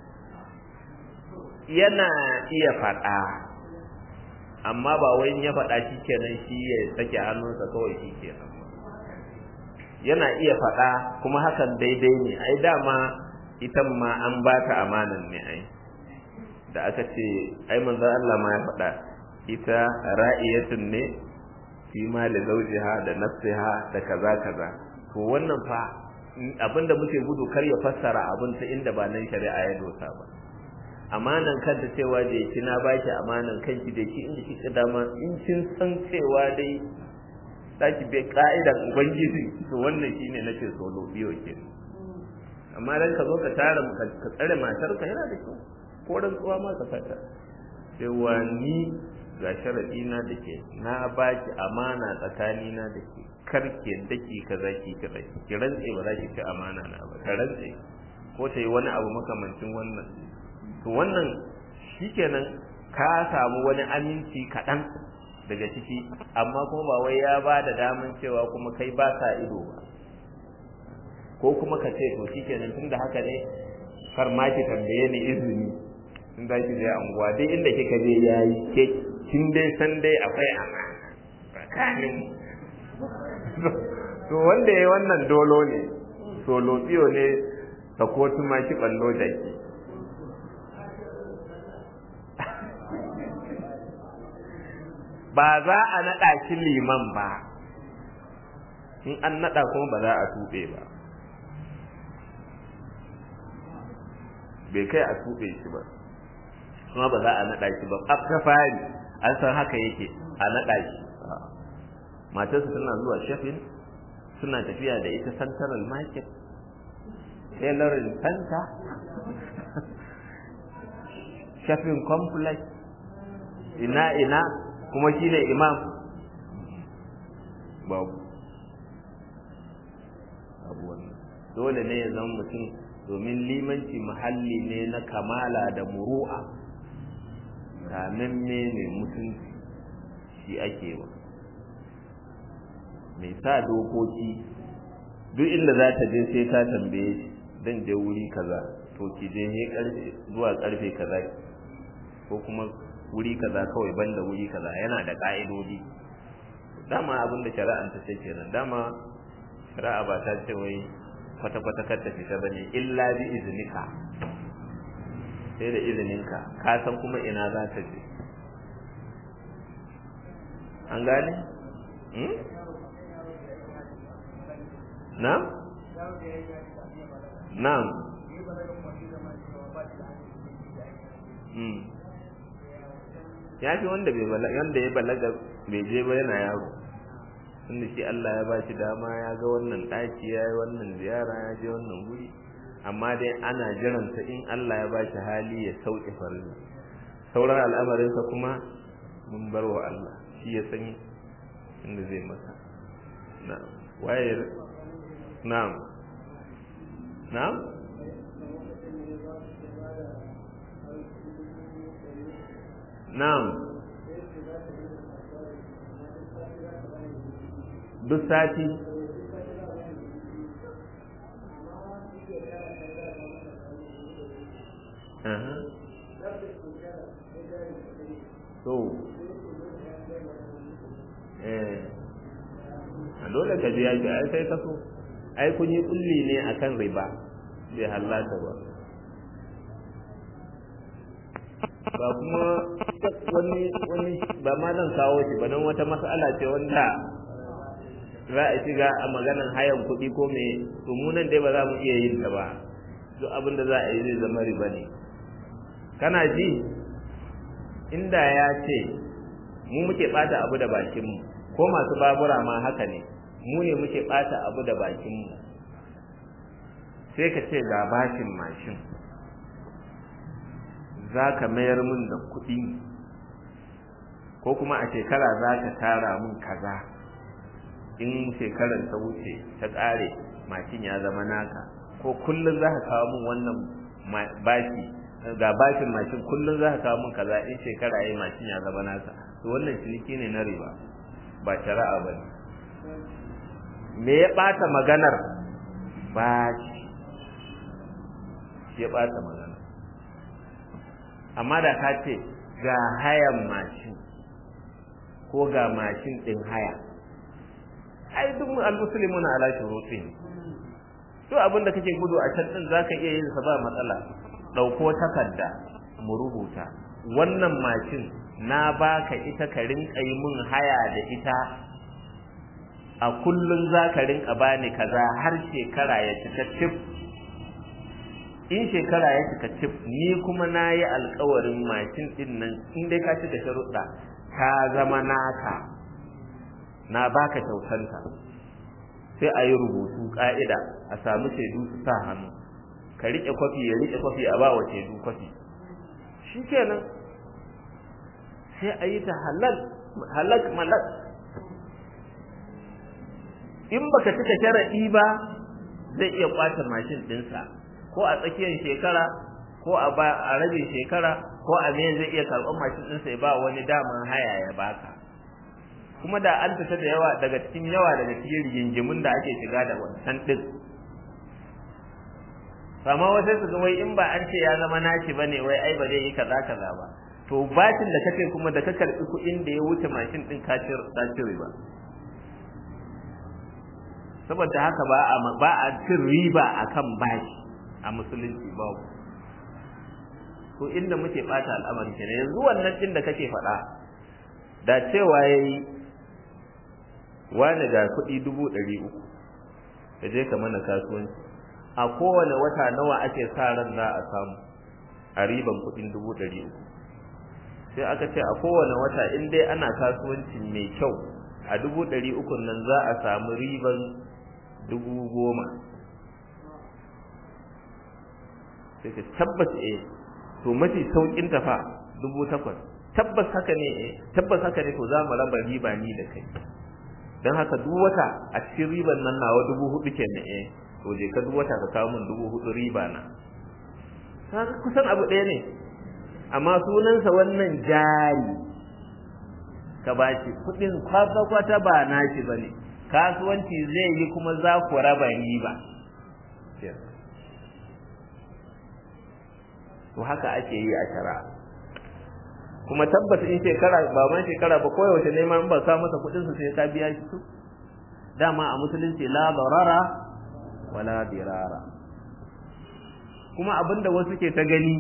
Yana iya faɗa. amma ba wai ya faɗa shi kenan shi ya sake hannunsa kawai shi kenan yana iya faɗa kuma hakan daidai ne ai dama ita ma an ba ta amanan ne ai da aka ce ai manzo Allah ma ya faɗa ita ra'iyatun ne fi ma da zawjiha da nafsiha da kaza kaza to wannan fa abinda muke gudu kar ya fassara abin ta inda ba nan shari'a ya dosa ba amanan kanta cewa da yake na baki amanan kanki da ki inda kike dama in kin san cewa dai zaki bai ka'idan ubangiji to wannan shine nake so lo biyo ke amma dan ka zo ka tare ka tsare matar ka yana da kyau ko ran tsuwa ma ka fata cewa ni ga sharadi na dake na baki amana tsakani na dake karke dake kaza ki kaza ki rantse ba za ki ci amana na ba ka rantse ko ta yi wani abu makamancin wannan to wannan shikenan ka samu wani aminci kaɗan daga ciki amma kuma ba wai ya ba da daman cewa kuma kai ba ka ido ba ko kuma ka ce to shikenan tunda haka ne kar ma ki tambaye ni izini in za ki je anguwa dai inda kika je yayi ke kin dai san dai akwai amana tsakanin to wanda yayi wannan dolo ne solo biyo ne ta kotu ma ki ballo da ki ba za a naɗa shi liman ba in an naɗa kuma ba za a tuɓe ba bai kai a tuɓe shi ba kuma ba za a naɗa shi ba a ta fari an san haka yake a naɗa shi matarsa tana zuwa shafin suna tafiya da ita central market tailoring center shopping complex ina ina kuma shi ne imam babu abu wannan dole ne ya zama mutum domin limanci muhalli ne na kamala da muru'a kamin ne mai mutunci shi ake wa mai sa dokoki duk inda za ta je sai ta tambaye shi dan je wuri kaza to ki je he karfe zuwa karfe kaza ko kuma wuri kaza kawai banda wuri kaza yana da ka'idodi dama abin da shari'a ta ce kenan dama shari'a ba ta ce wai kwata kwata kar ta fita bane illa bi iznika sai da izininka ka san kuma ina za ta je an gane hmm? na na'am hmm. ya fi wanda bai balaga wanda ya balaga bai je ba yana yaro tunda shi Allah ya bashi dama ya ga wannan daki ya yi wannan ziyara ya je wannan guri amma dai ana jiran sa in Allah ya bashi hali ya sauke farilla sauran al'amarin sa kuma mun bar wa Allah shi ya sani inda zai masa na'am waye na'am na'am na'am duk sati aha so eh a dole ka biya ki ai sai ka so ai kun yi kulli ne akan riba bai halata ba ba kuma wani wani ba ma zan kawo shi ba don wata mas'ala ce wanda za a shiga a maganan hayan kuɗi ko me to mu nan dai ba za mu iya yin ta ba duk abin da za a yi zai zama riba ne kana ji inda ya ce mu muke bata abu da bakin mu ko masu babura ma haka ne mu ne muke bata abu da bakin mu sai ka ce ga bashin mashin za ka mayar mun da kuɗi ko kuma a shekara za ka tara mun kaza in shekarar ta wuce ta ƙare mashin ya zama naka ko kullum za ka kawo mun wannan bashi ga bashin mashin kullum za ka kawo mun kaza in shekara yayi mashin ya zama naka to wannan ciniki ne na riba ba shari'a ba ne me ya ɓata maganar bashi ya ɓata maganar amma da ka ce ga hayan mashin ko ga mashin ɗin haya ai duk al-muslimuna ala shurutin to abin da kake gudu a can din zaka iya yin sa ba matsala dauko takarda mu rubuta wannan mashin na baka ita ka rinka yi mun haya da ita a kullun zaka rinka bani kaza har shekara ya cika cif in shekara ya cika cif ni kuma nayi alƙawarin mashin din nan in dai ka cika sharuɗa ka zama naka na baka kyautanta sai a yi rubutu ka'ida a samu shaidu su sa hannu ka rike kwafi ya rike kwafi a bawa shaidu kwafi shikenan sai a yi ta halal halak malak in baka cika sharadi ba zai iya kwace mashin dinsa ko a tsakiyar shekara ko a ba a rabin shekara ko a me zai iya karɓar mashin dinsa ya ba wani daman haya ya baka kuma da an fita da yawa daga cikin yawa daga cikin rigingimun da ake shiga da wannan din amma wasu su ga wai in ba an ce ya zama nashi bane wai ai ba zai yi kaza kaza ba to bashin da kake kuma da ka karbi kuɗin da ya wuce mashin din ka ci ka ci riba saboda haka ba a ba a cin riba akan bashi a musulunci ba ko inda muke bata al'amari kenan yanzu wannan din da kake faɗa da cewa yayi wani ga kuɗi dubu ɗari uku ka je ka mana kasuwanci a kowane wata nawa ake sa ran za a samu a riban kuɗin dubu ɗari uku sai aka ce a kowane wata in dai ana kasuwanci mai kyau a dubu ɗari uku nan za a samu riban dubu goma sai ka tabbas eh to mafi saukin tafa dubu takwas tabbas haka ne eh tabbas haka ne to za mu raba riba ni da kai dan haka duk wata a cikin riban nan nawa dubu hudu kenan eh to je ka duk wata ka kawo min dubu hudu riba na kaga kusan abu ɗaya ne amma sunansa wannan jari ka bashi kudin kwata kwata ba nashi bane kasuwanci zai yi kuma za ku raba riba to haka ake yi a shari'a kuma tabbata in shekara ba man shekara ba koyaushe ne ma in ba ka masa kudin su sai ka biya shi su dama a musulunci la darara wala dirara kuma abinda wasu ke ta gani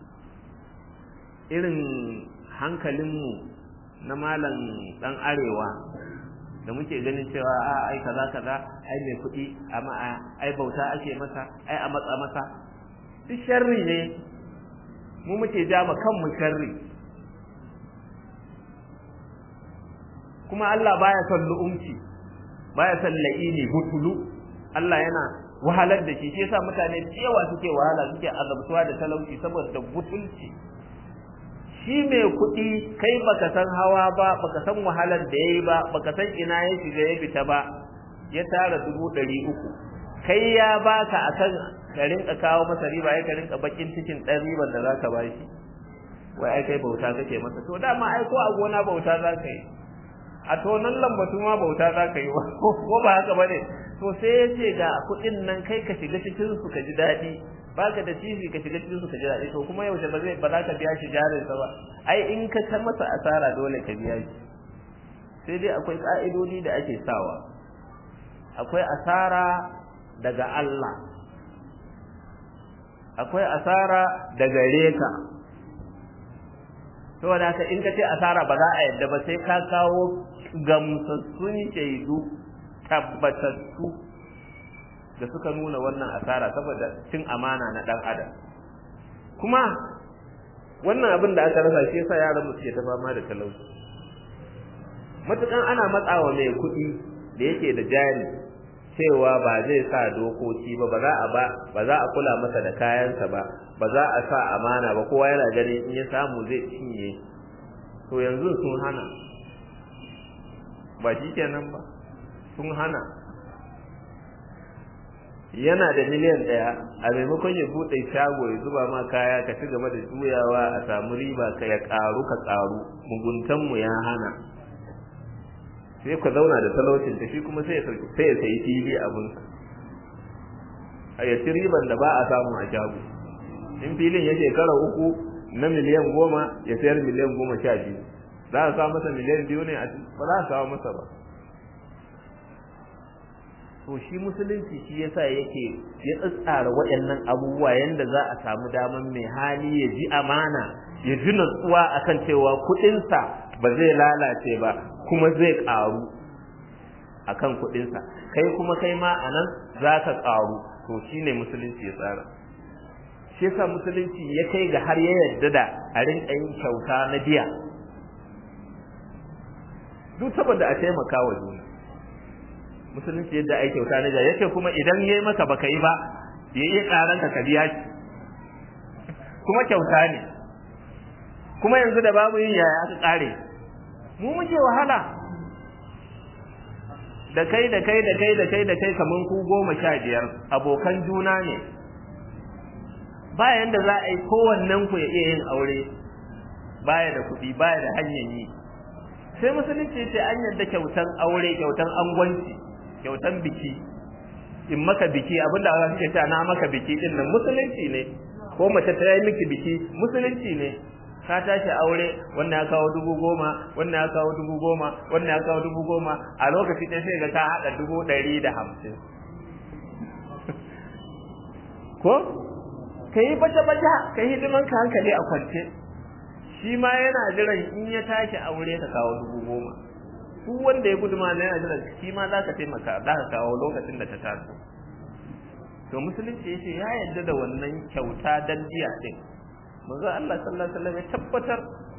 irin hankalinmu na malam dan arewa da muke ganin cewa a ai kaza kaza ai mai kuɗi amma ai bauta ake masa ai a matsa masa duk sharri ne mu muke ja ma kanmu sharri kuma Allah baya son lu'umci baya son la'ini butulu Allah yana wahalar da shi shi yasa mutane cewa suke wahala suke azabtuwa da talauci saboda butulci shi mai kuɗi kai baka san hawa ba baka san wahalar da yayi ba baka san ina ya shiga ya fita ba ya tara dubu ɗari uku kai ya baka akan ka rinka kawo masa riba ya ka rinka bakin cikin ɗan riban da zaka bashi wai ai kai bauta kake masa to dama ai ko a gona bauta zaka yi a tonan lambatu ma bauta zaka yi ko ba haka bane to sai ya ce ga kuɗin nan kai ka shiga cikin su ka ji daɗi baka da tifi ka shiga cikin su ka ji daɗi to kuma yaushe ba zai ba za ka biya shi jarin sa ba ai in ka ta masa asara dole ka biya shi sai dai akwai ka'idodi da ake sawa akwai asara daga Allah akwai asara daga reka saboda haka in ka ce asara ba za a yadda ba sai ka kawo gamsassun shaidu tabbatattu da suka nuna wannan asara saboda cin amana na dan adam kuma wannan abin da aka rasa shi yasa yaran mu suke ta fama da talauci matukan ana matsawa mai kuɗi da yake da jari cewa ba zai sa dokoki ba ba za a ba ba za a kula masa da kayansa ba ba za a sa amana ba kowa yana ganin in ya samu zai cinye to yanzu sun hana ba shi kenan ba sun hana yana da miliyan ɗaya a maimakon ya buɗe shago ya zuba ma kaya ka ci gaba da juyawa a samu riba ka ya ƙaru ka ƙaru muguntanmu ya hana sai ku zauna da talaucin da shi kuma sai ya sai ya sayi fili abun a ya ci riban da ba a samu a shago in filin ya shekara uku na miliyan goma ya sayar miliyan goma sha biyu za a sa masa miliyan biyu ne a ba za a samu masa ba to shi musulunci shi yasa yake ya tsara waɗannan abubuwa yanda za a samu daman mai hali ya ji amana ya ji natsuwa akan cewa kuɗinsa ba zai lalace ba kuma zai ƙaru akan kuɗinsa kai kuma kai ma anan za ka ƙaru to shine musulunci ya tsara shi yasa musulunci ya kai ga har ya yarda da a rinƙa yin kyauta na biya duk saboda a taimaka wa juna musulunci yadda ai kyauta na biya yace kuma idan yayi maka baka yi ba yayi ƙaran ka biya shi kuma kyauta ne kuma yanzu da babu yin yaya aka ƙare mu muke wahala da kai da kai da kai da kai da kai kaman ku goma sha biyar abokan juna ne bayan da za a yi kowannen ku ya iya yin aure baya da kuɗi baya da hanyar yi sai musulunci ce an yarda kyautan aure kyautan angwanci kyautan biki in maka biki abinda Allah suke cewa na maka biki din nan musulunci ne ko mace ta yi miki biki musulunci ne ka tashi aure wannan ya kawo dubu goma wannan ya kawo dubu goma wannan ya kawo dubu goma a lokaci ɗaya sai ga ka haɗa dubu ɗari da hamsin ko ka yi baja-baja ka yi hidiman ka hankali a kwance shi ma yana jiran in ya tashi aure ka kawo dubu goma duk wanda ya gudu ma yana jiran shi ma za ka taimaka za ka kawo lokacin da ta taso to musulunci ya ce ya yarda da wannan kyauta dan biya ɗin manzo Allah sallallahu alaihi wasallam ya tabbatar.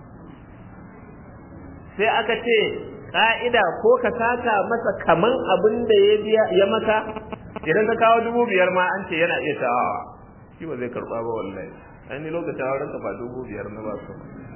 Sai aka ce ka'ida ko ka saka masa kaman abin da ya biya ya maka, idan ka kawo dubu biyar ma an ce yana iya tawa shi ba zai karba ba wallahi. Ai ni lokacin auren ka ba dubu biyar na ba su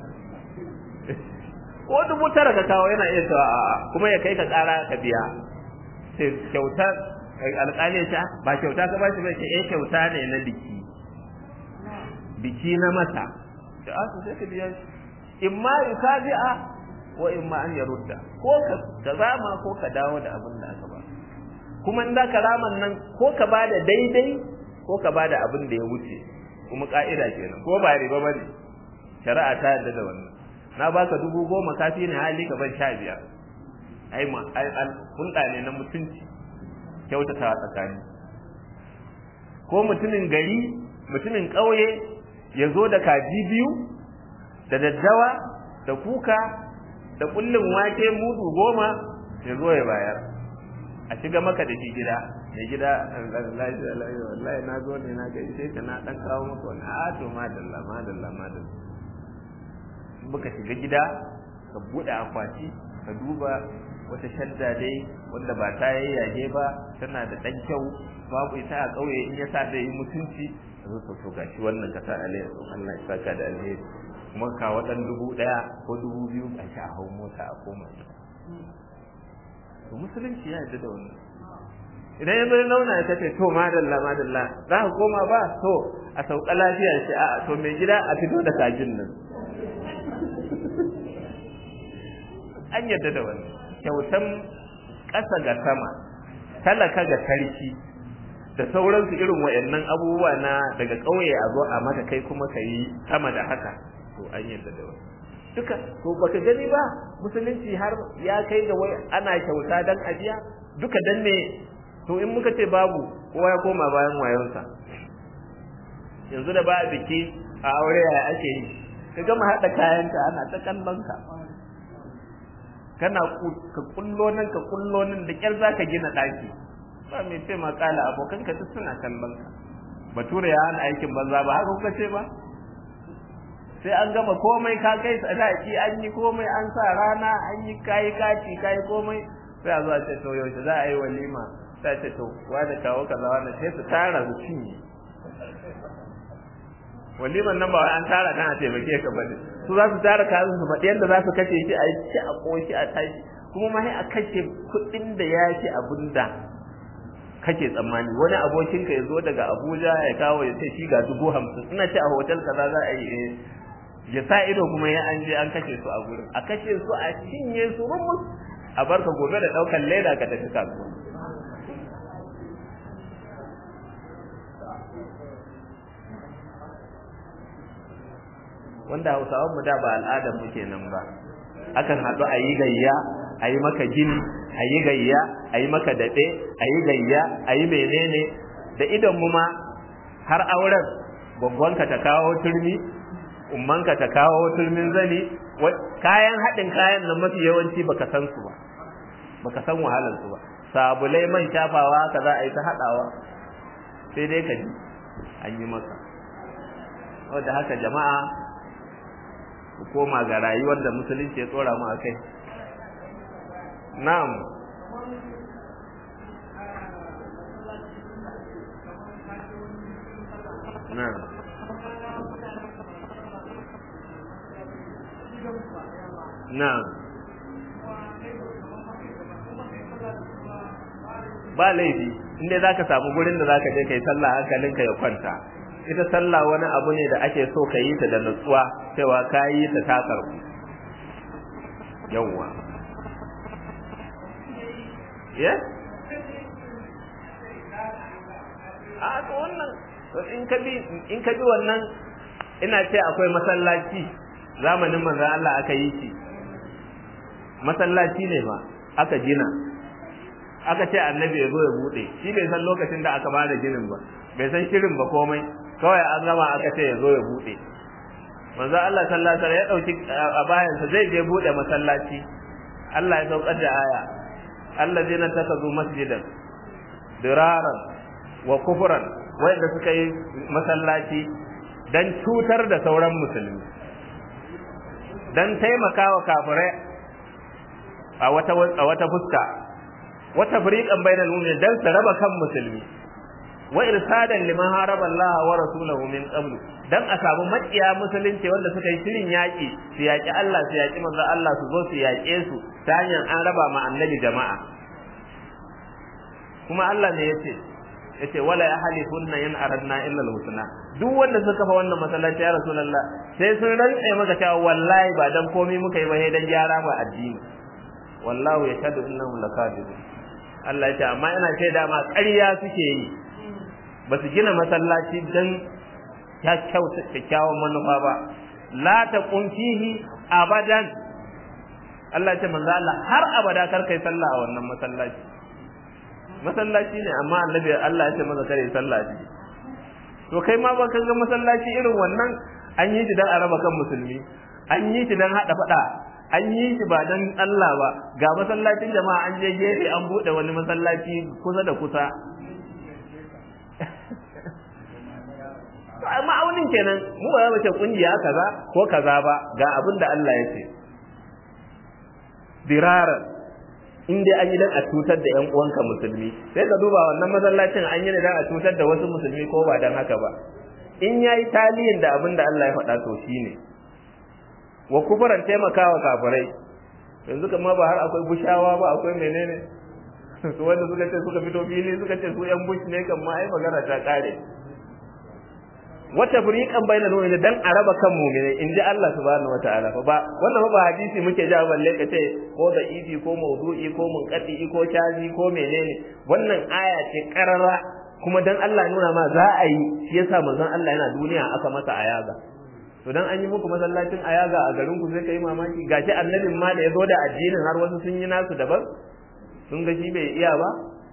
ko dubu tara ka kawo yana iya tawa kuma ya kai ka ƙara ka biya. Sai kyauta alƙali ta ba kyauta ka ba shi ba, eh kyauta ne na biki biki na mata da asu sai ka biya shi imma yukabi'a wa imma an yarudda, ko ka zama ko ka dawo da abin da aka ba. kuma in zaka raman nan ko ka bada daidai ko ka bada abin da ya wuce, kuma ka'ida kenan ko ba riba bane, shari'a ta yarda da wannan. Na baka dubu goma kafi ne hali ka ban sha biyar, ai ma ai hulɗa ne na mutunci, kyautata tsakani. Ko mutumin gari mutumin ƙauye ya zo da kaji biyu da daddawa da kuka da kullun wake mudu goma ya zo ya bayar a shiga maka da shi gida. Mai gida wallahi na zo ne na ga sai ka na dan kawo maka wani a to madalla madalla madalla. Baka shiga gida ka bude akwati ka duba wata shadda dai wanda ba ta yayyage ba, tana da dan kyau, babu ita a kauye in ya sa da yi mutunci zo to to gashi wannan ka sa alai Allah ya saka da alheri, kuma ka wadan dubu daya ko dubu biyu a sha hawo mota a koma. To musulunci ya yarda da wannan. Idan ya bar launa ya tace to madalla madalla za ka koma ba to a sauka lafiya shi a to mai gida a fito da kajin nan. An yarda da wannan. Kyautan ƙasa ga sama, talaka ga sarki da sauransu irin wayannan abubuwa na daga ƙauye a zo a maka kai kuma kai sama da haka, to an yarda da wannan. Duka to baka gani ba musulunci har ya kai ga wai ana kyauta dan ajiya duka dan ne. To in muka ce babu, kowa ya koma bayan wayonsa. Yanzu da ba a biki a aure ya ake yi, ka gama haɗa kayanka ana ta kallon ka, kana ka kullo nan ka kullo nan da kyar zaka gina ɗaki, ba mai ce ma kala abokanka duk suna kallon ka. Bature ya hana aikin banza ba haka kuka ce ba? Sai an gama komai ka kai sadaki, an yi komai, an sa rana, an yi kayi kati kayi komai, sai a zo a ce to yaushe za a yi walima, sai ce to wanda kawo kaza wannan, sai su tara su cinye. Waliman nan ba wai an tara dan a taimake ka bane, su za su tara kayan su faɗi yadda za su kashe shi a yi ci a ƙoshi a tashi, kuma ma sai a kashe kuɗin da ya ce abin da kake tsammani. Wani abokinka ya zo daga Abuja ya kawo ya ce shi ga dubu hamsin, ina ce a hotel kaza za a yi, ya sa ido kuma ya an je an kashe su a gurin, a kashe su a cinye su rumus, a barka gobe da ɗaukan leda ka tafi kasuwa. Wanda Hausawan mu da ba al'adar mu kenan ba, akan haɗu a yi gayya, a yi maka gini, a yi gayya, a yi maka daɗe, a yi gayya, a yi menene, da idon mu ma har auren gwaggwanka ta kawo turmi, ummanka ta kawo turmin zani, kayan haɗin kayan nan mafi yawanci baka san su ba, baka san wahalar su ba. Sabulai, man shafawa ka za a yi ta haɗawa, sai dai ka ji an yi maka. Wadda haka jama'a ku koma ga rayuwar da musulunci ya tsora mu akai. Na'am. Na'am. Na'am. Ba laifi inda zaka samu gurin da zaka je kai sallah hankalinka ya kwanta. Ita sallah wani abu ne da ake so ka yi ta da nutsuwa, cewa ka yi ta takar yawwa. Yes? A to wannan in ka bi in ka bi wannan, ina ce akwai masallaci zamanin manzon Allah aka yi shi. Masallaci ne ba aka gina. Aka ce annabi ya zo ya bude. Shi bai san lokacin da aka bada ginin ba. Bai san shirin ba komai. Kawai an gama aka ce ya zo ya bude. Manzo Allah sallallahu alaihi wasallam ya dauki a bayan sa zai je bude masallaci. Allah ya saukar da aya, allazina takazu masjidan diraran wa kufran, wanda suka yi masallaci dan cutar da sauran musulmi, dan taimakawa kafirai a wata a wata fuska, wata fariqan bainal mu'minin dan su raba kan musulmi, wa irsadan liman haraba Allah wa rasulahu min qablu dan a samu makiya musulunci wanda suka yi shirin yaki su yaki Allah su yaki manzo Allah su zo su yake su ta hanyar an raba ma annabi jama'a. Kuma Allah ne yace yace wala yahlifunna in aradna illa al-husna, duk wanda suka fa wannan masallaci ya rasulullah sai sun rantsa maka cewa wallahi ba dan komai muka yi ba sai dan gyara ba addini, wallahu yashhadu innahum lakadibun. Allah yace amma ina shaida ma ƙarya suke yi, ba su gina masallaci dan kyakkyawan manufa ba. La taqum fihi abadan, Allah yace manzo Allah har abada kar kai sallah a wannan masallaci. Masallaci ne amma annabi Allah ya ce masa kare sallah ce. To kai ma ba ka ga masallaci irin wannan an yi shi dan a raba kan musulmi, an yi shi dan hada fada, an yi shi ba dan Allah ba. Ga masallacin jama'a an je gefe an bude wani masallaci kusa da kusa. Ma'aunin kenan mu ba za ce kungiya kaza ko kaza ba, ga abin da Allah ya ce. Dirara in dai an yi dan a cutar da ƴan uwanka musulmi, sai ka duba wannan masallacin an yi dan a cutar da wasu musulmi ko ba dan haka ba. In yayi taliyin da abin da Allah ya faɗa to shine. Wa kufuran taimakawa kafirai. Yanzu kamar ba har akwai bushawa ba, akwai menene? Su wanda suka ce suka fito fili suka ce su ƴan bush ne kan ma ai magana ta kare. Wata furiqan bainal mu'minin dan a raba kan mu'mini inji Allah subhanahu wataala fa ba wannan ba hadisi muke ja balle kace ko da idi ko mawdu'i ko munqati ko shazi ko menene, wannan aya ce karara kuma dan Allah nuna ma za a yi, shi yasa manzon Allah yana duniya aka masa ayaga. To dan an yi muku masallacin ayaga a garin ku sai kai mamaki, gashi annabin ma da yazo da addinin har wasu sun yi nasu daban sun ga shi bai iya ba.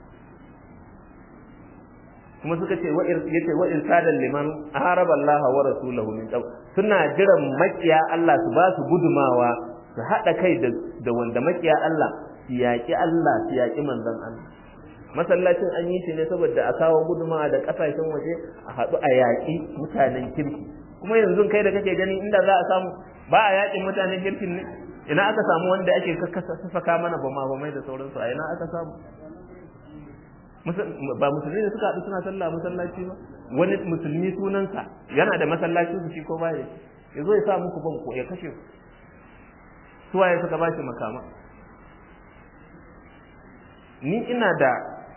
Kuma suka ce yace wa irsadan liman haraba Allah wa rasulahu min qabl, suna jiran makiya Allah su ba su gudumawa su hada kai da da wanda makiya Allah su yaki Allah su yaki manzon Allah. Masallacin an yi shi ne saboda a kawo gudumawa da kasashen waje a hadu a yaki mutanen kirki. Kuma yanzu kai da kake gani inda za a samu ba a yakin mutanen kirkin ne, ina aka samu wanda ake saka mana bama bamai da sauransu, a ina aka samu? Ba musulmi ne suka haɗu suna sallah masallaci ba, wani musulmi sunansa yana da masallacin su shi ko ba ya ya zo ya sa muku banko ya kashe ku, suwaye suka ba shi makama. Ni ina da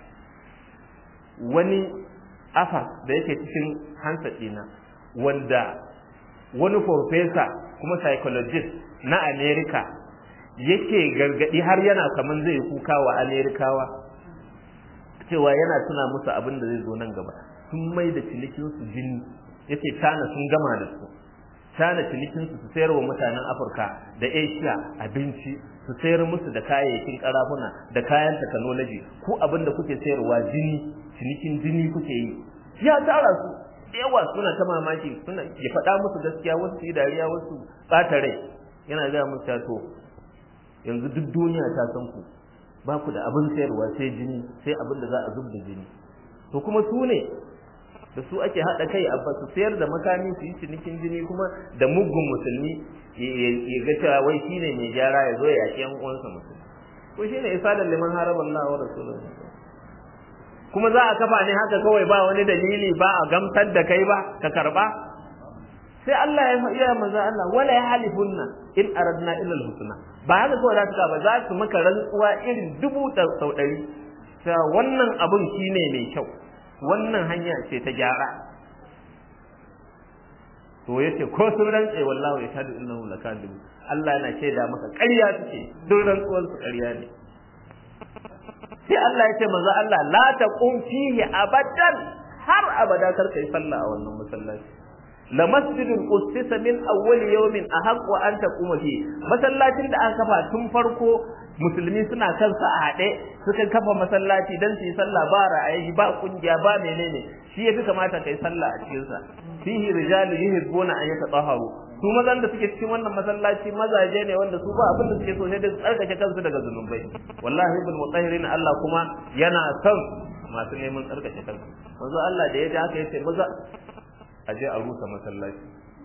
wani afa da yake cikin hansa ɗina wanda wani professor kuma psychologist na America yake gargadi har yana kaman zai kuka wa Amerikawa cewa yana tuna musu abin da zai zo nan gaba. Sun mai da cinikin su jini, yace China sun gama da su. China cinikin su su sayar wa mutanen Afirka da Asia abinci, su sayar musu da kayayyakin karafuna da kayan technology. Ku abin da kuke sayarwa jini, cinikin jini kuke yi. Ya tara su yawa suna ta mamaki, suna ya faɗa musu gaskiya, wasu su yi dariya wasu ɓata rai. Yana ga musu to yanzu duk duniya ta san ku, ba ku da abin sayarwa sai jini, sai abin da za a zubda jini. To kuma su ne da su ake haɗa kai a su sayar da makami su yi cinikin jini, kuma da mugun musulmi ya ga cewa wai shine mai gyara ya zo ya yaƙi yan uwansa musulmi. Ko shine isadan liman haraba Allah wa rasuluhu. Kuma za a kafa ne haka kawai ba wani dalili, ba a gamsar da kai ba ka karba. Sai Allah ya faɗi ya manzo Allah wala yahlifunna in aradna illa al-husna. Ba haka kawai za su ba za su maka rantsuwa irin dubu sau ɗari cewa wannan abun shine mai kyau, wannan hanya ce ta gyara. To yace ko sun rantse wallahi ya shahadu innahu lakadib, Allah yana shaida maka ƙarya suke, duk rantsuwar su ƙarya ne. Sai Allah ya ce manzo Allah la taqum fihi abadan, har abada kar kai sallah a wannan masallaci. La masjidun ussisa min awwal yawmin ahqqu an taquma fi, masallacin da aka kafa tun farko musulmi suna kansa a hade suka kafa masallaci dan su yi sallah ba ra'ayi ba kungiya ba menene, shi yafi kamata kai sallah a cikin sa. Fihi rijalu yuhibbuna an yatatahharu, su mazan da suke cikin wannan masallaci mazaje ne wanda su ba abin da suke so sai da tsarkake kansu daga zunubai. Wallahi bil mutahhirin, Allah kuma yana son masu neman tsarkake kansu. Manzo Allah da ya ji haka yace maza a je a rusa masallaci.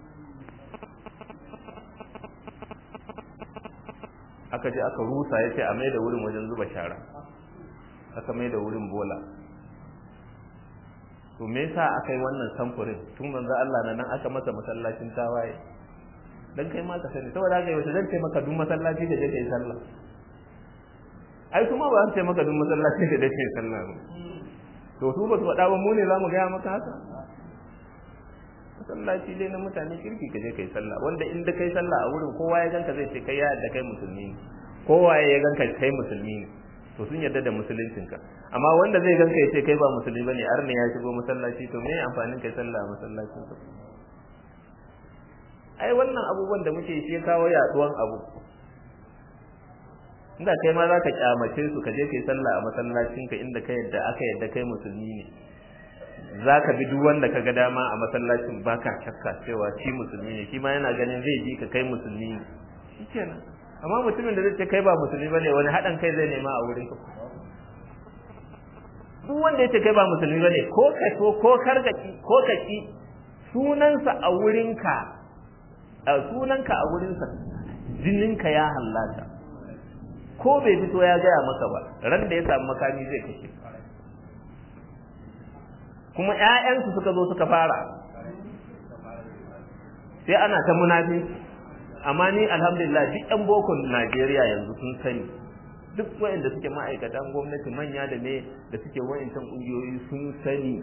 Aka je aka rusa ya ce a mai da wurin wajen zuba shara, aka mai da wurin bola. To me yasa aka yi wannan samfurin tun manzo Allah na nan aka masa masallacin tawaye? Dan kai ma ka sani, saboda haka yau zan ce maka duk masallaci da je kai sallah. Ai kuma ba zan ce maka duk masallaci da je kai sallah ba. To su ba su faɗa ba, mu ne za mu gaya maka haka? Masallaci dai na mutane kirki ka je kai sallah, wanda inda kai sallah a wurin kowa ya ganka zai ce kai ya da kai musulmi ne, kowa ya ganka kai musulmi ne, to sun yarda da musuluncinka. Amma wanda zai ganka ya ce kai ba musulmi bane, arne ya shigo masallaci, to me amfanin kai sallah a masallacin ka? Ai wannan abubuwan da muke shi kawo yaduwan abu. Inda kai ma zaka kyamace su ka je kai sallah a masallacin ka inda kai yadda aka yadda kai musulmi ne, zaka bi duk wanda kaga dama a masallacin baka shakka cewa shi musulmi ne, shi ma yana ganin zai ji ka kai musulmi ne, shikenan. Amma mutumin da zai ce kai ba musulmi bane, wani hadan kai zai nema a wurin ka? Duk wanda yace kai ba musulmi bane, ko ka so ko kargaki ko kaki, sunansa a wurin ka a sunanka a wurin sa jininka ya hallaka, ko bai fito ya gaya maka ba, ran da ya samu makami zai kashe. Kuma ƴaƴansu suka zo suka fara, sai ana ta munafinci. Amma ni alhamdulillah duk ƴan bokon Najeriya yanzu sun sani, duk wayanda suke ma'aikatan gwamnati manya da ne da suke wayancan kungiyoyi sun sani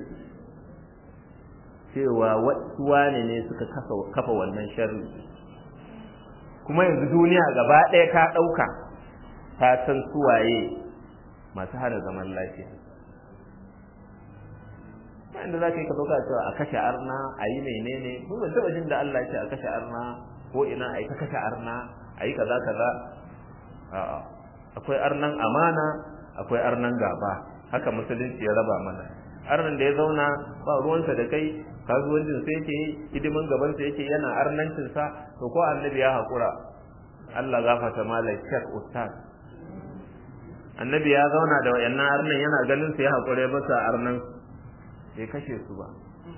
cewa wasu wane ne suka kafa wannan sharri. Kuma yanzu duniya gaba ɗaya ta ɗauka ta san suwaye masu hana zaman lafiya. Inda za ka yi ka ɗauka cewa a kashe arna a yi menene, mun ban taɓa jin da Allah ce a kashe arna ko ina a yi ta kashe arna a yi kaza kaza. A'a, akwai arnan amana, akwai arnan gaba, haka musulunci ya raba mana. Arnan da ya zauna ba ruwansa da kai, kasuwancin sa yake hidiman gaban sa yake yana arnancin sa, to ko annabi ya hakura, Allah gafarta malai shek ustaz, annabi ya zauna da wayannan arnan yana ganin sa ya hakure ba sa arnan, bai kashe su ba.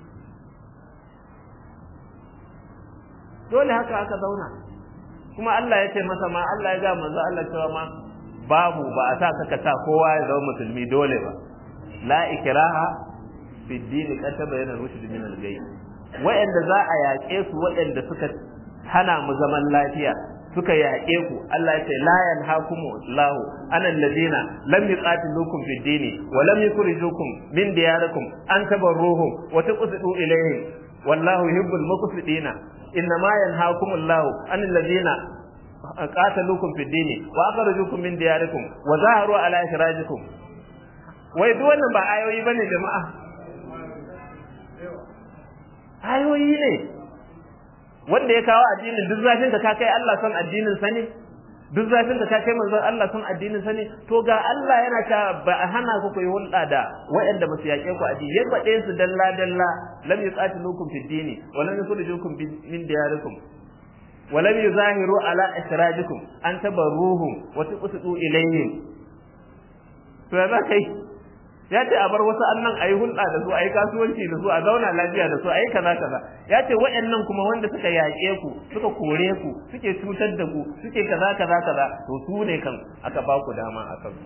Dole haka aka zauna. Kuma Allah ya ce masa ma, Allah ya ga manzo Allah cewa ma babu, ba a sa ka sa kowa ya zama musulmi dole ba. La ikraha fi dini qad tabayyana rushd min al-ghayy. Wa'anda za a yaƙe su, waɗanda suka hana mu zaman lafiya, suka yaƙe ku, Allah ya ce la yanhakumu Allahu anal ladina lam yuqatilukum fi dini wa lam yukhrijukum min diyarikum an tabarruhum wa tuqsitu ilayhim wallahu yuhibbul muqsitina. Innama yanhakumu Allahu anil ladina qataluukum fi dini wa akhrajukum min diyarikum wa zaharu ala ikhrajikum. Wai duk wannan ba ayoyi bane jama'a? Ayoyi ne. Wanda ya kawo addinin, duk zafin ka kai Allah son addinin sa ne, duk zafin ka kai manzon Allah son addinin sa ne. To ga Allah yana ta ba a hana ku yi hulɗa da waɗanda ba su yaƙe ku addini, ya faɗe su dalla dalla, lam yuqatilukum fid dini wa lam yukhrijukum min diyarikum wa lam yuzahiru ala ikhrajikum an tabarruhum wa tuqsitu ilayhim. To ya za kai? Ya ce a bar wasu annan ayi hulɗa da su, ayi kasuwanci da su, a zauna lafiya da su, ayi kaza kaza. Ya ce waɗannan kuma wanda suka yaƙe ku, suka kore ku, suke cutar da ku, suke kaza kaza kaza, to su ne kan aka ba ku dama a kan.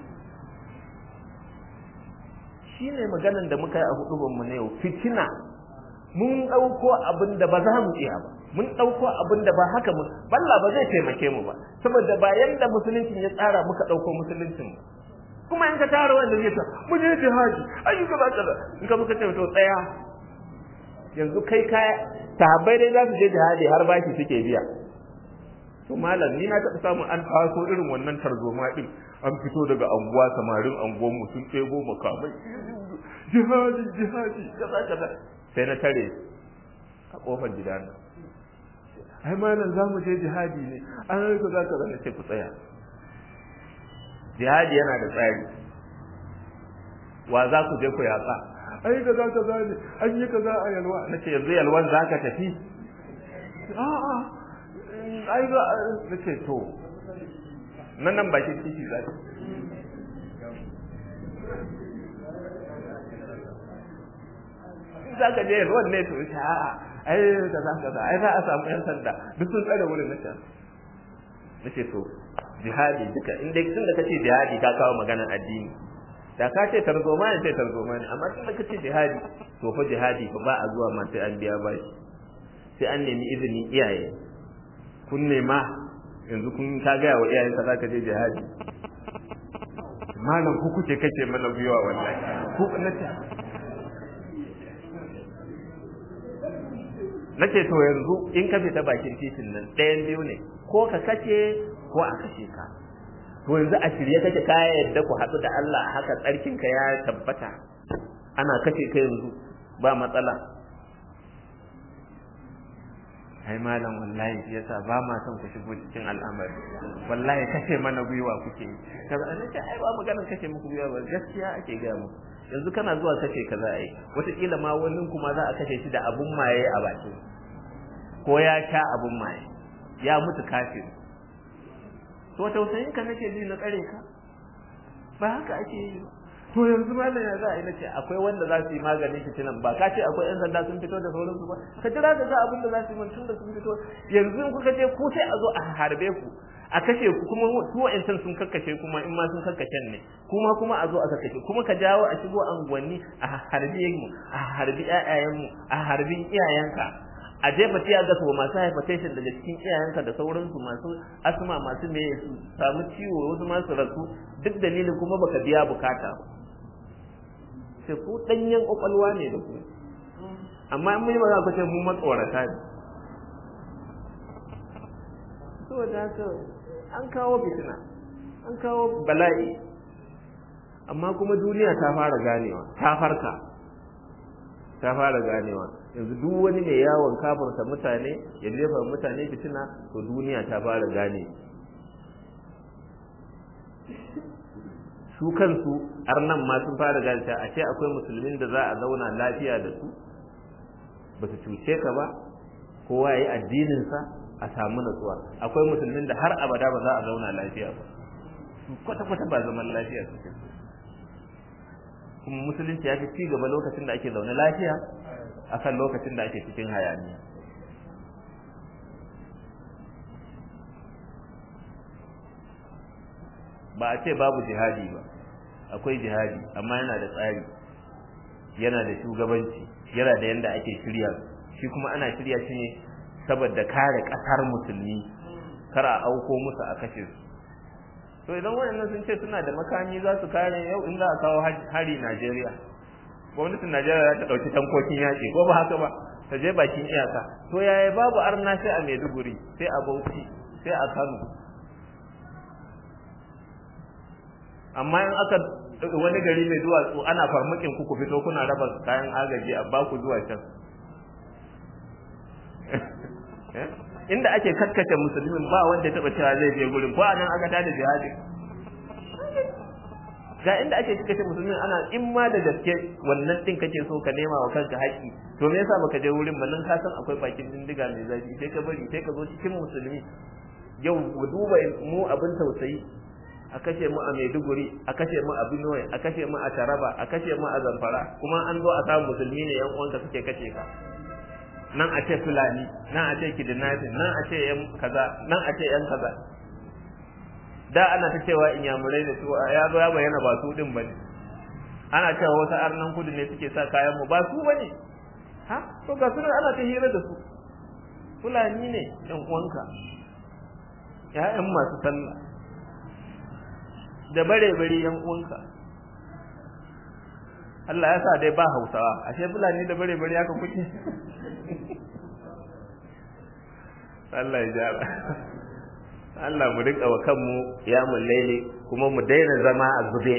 Shine maganan da muka yi a hudubar mu ne yau, fitina. Mun ɗauko abin da ba za mu iya ba, mun ɗauko abin da ba haka mun, balla ba zai taimake mu ba, saboda ba yanda musuluncin ya tsara muka ɗauko musuluncin ba. Kuma in ka tara wanda zai ta mu je jihadi ayyuka ba kaza, in ka muka ce to tsaya, yanzu kai ka sahabbai dai za su je jihadi har baki suke biya. To malam ni na taɓa samun an faso irin wannan tarzoma din, an fito daga anguwa, samarin anguwan mu sun tsego makamai, jihadi jihadi kaza kaza, sai na tare a kofar gidana. Ai malam za mu je jihadi ne, an rika za ka zana ce ku tsaya. Jihadi yana da tsari. Wa za ku je ku yaƙa? Ai kaza kaza ne, an yi kaza a Yalwa. Nace yanzu Yalwan za ka tafi? A'a, ai ba, nace to. Nan nan ba shi kishi za ta. za ka je ruwan ne to shi a'a ai kaza kaza ai za a samu yan sanda duk sun tsare wurin nace nace to jihadi duka in dai tun da kace jihadi ka kawo maganar addini da ka ce tarzoma ne sai tarzoma ne amma tun da kace jihadi to fa jihadi fa ba a zuwa ma sai an biya bashi sai an nemi izinin iyaye kun nema yanzu kun ka ga wa iyayenka za ka je jihadi malam ku kuke kace mana gwiwa wallahi ku nace nace to yanzu in ka fita bakin titin nan ɗayan biyu ne ko ka kace ko a kashe ka to yanzu a shirye kake ka yadda ku haɗu da Allah haka tsarkin ka ya tabbata ana kashe ka yanzu ba matsala ai malam wallahi shi yasa ba ma son ku shigo cikin al'amari wallahi kashe mana gwiwa kuke kaza nace ai ba maganar kashe muku gwiwa ba gaskiya ake ga mu yanzu kana zuwa kashe kaza ai wataƙila ma wani kuma za a kashe shi da abun maye a bakin ko ya sha abun maye ya mutu kafin to tausayin ka nake ji na tsare ka ba haka ake yi to yanzu malam ya za a yi nace akwai wanda za su yi maganin fitinan ba ka ce akwai yan sanda sun fito da sauransu ba ka jira da za abin da za su yi tun da sun fito yanzu in kuka je ku sai a zo a harbe ku a kashe ku kuma su wa'ancan sun kakkashe kuma in ma sun kakkashe ne kuma kuma a zo a kakkashe kuma ka jawo a shigo anguwanni a harbi mu a harbi ƴaƴayenmu a harbin iyayenka a jefa tiya ga su masu hypertension daga cikin iyayenka da sauransu masu asma masu me su samu ciwo wasu masu rasu duk dalilin kuma baka biya bukata ba sai ku danyen kokalwa ne da ku amma in mun yi magana ku ce mu matsorata ne to da haka an kawo fitina an kawo bala'i amma kuma duniya ta fara ganewa ta farka ta fara ganewa yanzu duk wani mai yawon kafarta mutane ya jefa mutane fitina to duniya ta fara gane su kansu arnan ma sun fara gane ta a ce akwai musulmin da za a zauna lafiya da su ba su cuce ka ba kowa ya yi addininsa a samu natsuwa akwai musulmin da har abada ba za a zauna lafiya ba kwata-kwata ba zaman lafiya suke kuma musulunci ya fi ci gaba lokacin da ake zaune lafiya akan lokacin da ake cikin hayaniya ba a ce babu jihadi ba akwai jihadi amma yana da tsari yana da shugabanci yana da yanda ake shirya shi kuma ana shirya shi ne saboda kare kasar musulmi kar a auko musu a kashe su to idan wayannan sun ce suna da makami za su kare yau in za a kawo hari Najeriya gwamnatin Najeriya za ta dauki tankokin yaki ko ba haka ba ta je bakin iyaka to yaya babu arna sai a Maiduguri sai a Bauchi sai a Kano amma in aka wani gari mai duwatsu ana farmakin ku ku fito kuna raba kayan agaji a ba ku zuwa can inda ake kakkace musulmin ba wanda ya taba cewa zai je gurin ko anan aka tada jihadi ga inda ake kakkace musulmin ana in ma da gaske wannan din kake so ka nema wa kanka haƙi to me yasa baka je wurin ba nan ka san akwai bakin dindiga mai zafi sai ka bari sai ka zo cikin musulmi yau mu duba mu abin tausayi a kashe mu a Maiduguri a kashe mu a Benue a kashe mu a Taraba a kashe mu a Zamfara kuma an zo a samu musulmi ne yan uwanka suke kace ka nan a ce Fulani nan a ce kidnapping nan a ce yan kaza nan a ce yan kaza da ana ta cewa inyamurai da su ya zo ya bayyana ba su din bane ana cewa wasu arnan kudu ne suke sa kayan mu ba su bane ha to ga sunan ana ta hira da su Fulani ne yan uwanka ya'yan masu sallah da bare-bare yan uwanka Allah ya sa dai ba Hausawa ashe Fulani da bare-bare haka kuke Allah ya jara Allah mu rika wa kanmu ya mullaili kuma mu daina zama a zube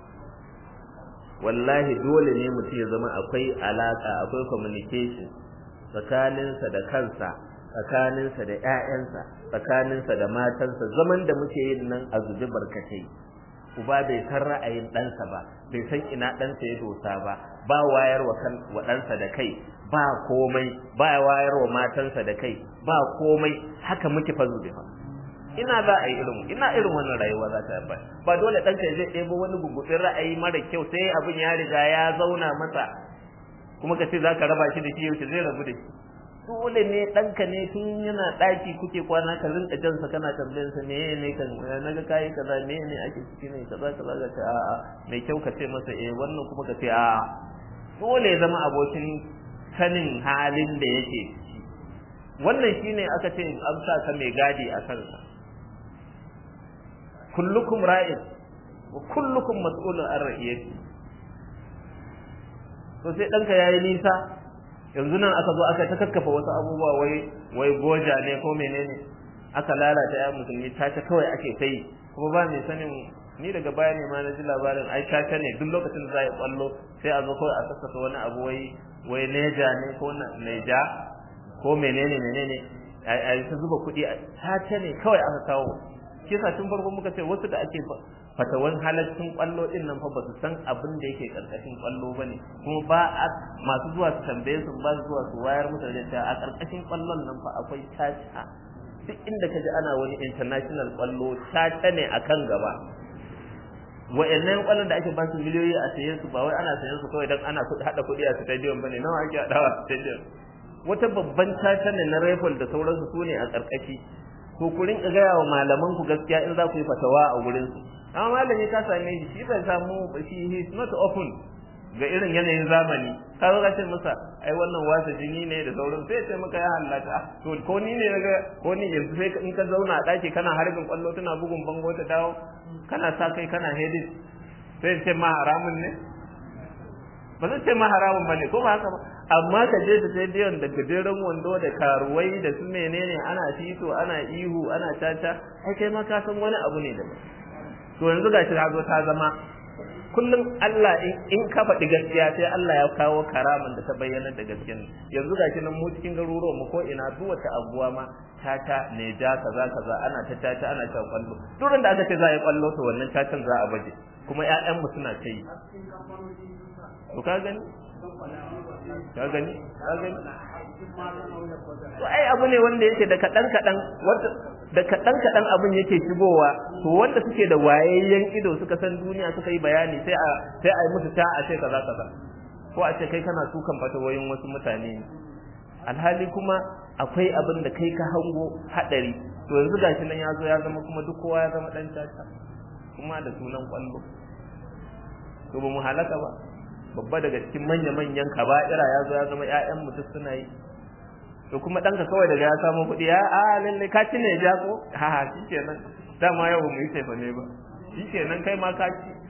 wallahi dole ne mutum ya zama akwai alaka akwai communication tsakaninsa da kansa tsakaninsa da ƴaƴansa tsakaninsa da matansa zaman da muke yin nan a zube barkatai uba bai san ra'ayin ɗansa ba bai san ina ɗansa ya dosa ba ba wayar wa kan wa ɗansa da kai ba komai ba wayar wa matansa da kai ba komai haka muke fa zube fa ina za a yi irin ina irin wannan rayuwa za ta ba ba dole ɗanka ya je ɗebo wani gugubin ra'ayi mara kyau sai abin ya riga ya zauna masa kuma ka ce za ka raba shi da shi yaushe zai rabu da shi dole ne ɗanka ne tun yana ɗaki kuke kwana ka rinka jansa kana tambayarsa me ne kan na ga kayi kaza me ne ake ciki ne kaza kaza ga ce a'a mai kyau ka ce masa eh wannan kuma ka ce a'a dole ya zama abokin sanin halin da yake ciki wannan shine aka ce an sa ka mai gadi a kansa kullukum ra'in wa kullukum mas'ulun an ra'iyati to sai ɗanka yayi nisa yanzu nan aka zo aka ta kakkafa wasu abubuwa wai wai goja ne ko menene aka lalata ya musulmi ta ta kawai ake kai kuma ba mai sanin ni daga baya ne ma na ji labarin ai ta ta ne duk lokacin da za a kwallo sai a zo kawai a sassaka wani abu wai wai neja ne ko neja ko menene menene ai ta zuba kuɗi ta ta ne kawai aka kawo kisa tun farko muka ce wasu da ake fatawan halaccin kwallo din nan fa ba su san abin da yake karkashin kwallo bane kuma ba masu zuwa su tambaye su ba zuwa su wayar musu da cewa a karkashin kwallon nan fa akwai caca duk inda kaji ana wani international kwallo caca ne akan gaba wa'annan kwallon da ake ba su miliyoyi a sayen su ba wai ana sayen su kawai dan ana hada kuɗi a stadium bane nawa ake hadawa a stadium wata babban caca ne na rifle da sauransu su ne a karkashi ko ku rinka gaya wa malaman ku gaskiya in za ku yi fatawa a wurin su amma malami ka same shi shi bai samu shi he is not open ga irin yanayin zamani ka zo ka ce masa ai wannan wasa jini ne da sauran sai ce maka ya halata to ko ni ne naga ko ni yanzu sai in ka zauna a daki kana harbin kwallo tana bugun bango ta dawo kana sa kai kana heading sai ce ma haramun ne ba zai ce ma haramun bane ko ba haka ba amma ka je da stadium da gajeren wando da karuwai da su menene ana fito ana ihu ana tata ai kai ma ka san wani abu ne da to yanzu gashi ta zo ta zama kullum Allah in ka faɗi gaskiya sai Allah ya kawo karaman da ta bayyana da gaskiya yanzu gashi nan mu cikin garuruwan mu ko ina duk wata abuwa ma tata ne ja kaza kaza ana ta tata ana ta kwallo duk da aka ce za a yi kwallo to wannan tatan za a baje kuma ƴaƴan mu suna ta yi to ka gani ka gani ka gani to ai abu ne wanda yake da kadan kadan wanda da kadan kadan abin yake shigowa to wanda suke da wayayyen ido suka san duniya suka yi bayani sai a sai a yi musu ta a ce kaza kaza ko a ce kai kana sukan fatawoyin wasu mutane alhali kuma akwai abin da kai ka hango hadari to yanzu gashi nan yazo ya zama kuma duk kowa ya zama dan caca kuma da sunan kwallo to ba mu halaka ba babba daga cikin manya-manyan kaba'ira ya zo ya zama ƴaƴan mutum suna yi to kuma ɗanka kawai daga ya samu kuɗi ya a lalle ka ci ne ja ko ha ha shi kenan dama yau mu yi taifa ne ba shi kenan kai ma ka ci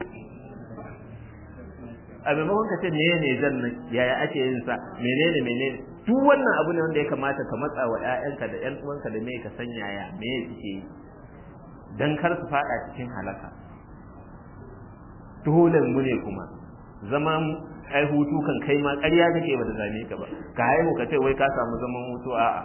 a maimakon ka ce meye ne zan nan yaya ake yin sa menene menene duk wannan abu ne wanda ya kamata ka matsa wa ƴaƴanka da ƴan uwanka da me ka san yaya me suke yi dan kar su faɗa cikin halaka dole mu ne kuma zaman ai hutu kan kai ma ƙarya kake ba da zame ka ba ka haihu ka ce wai ka samu zaman hutu a'a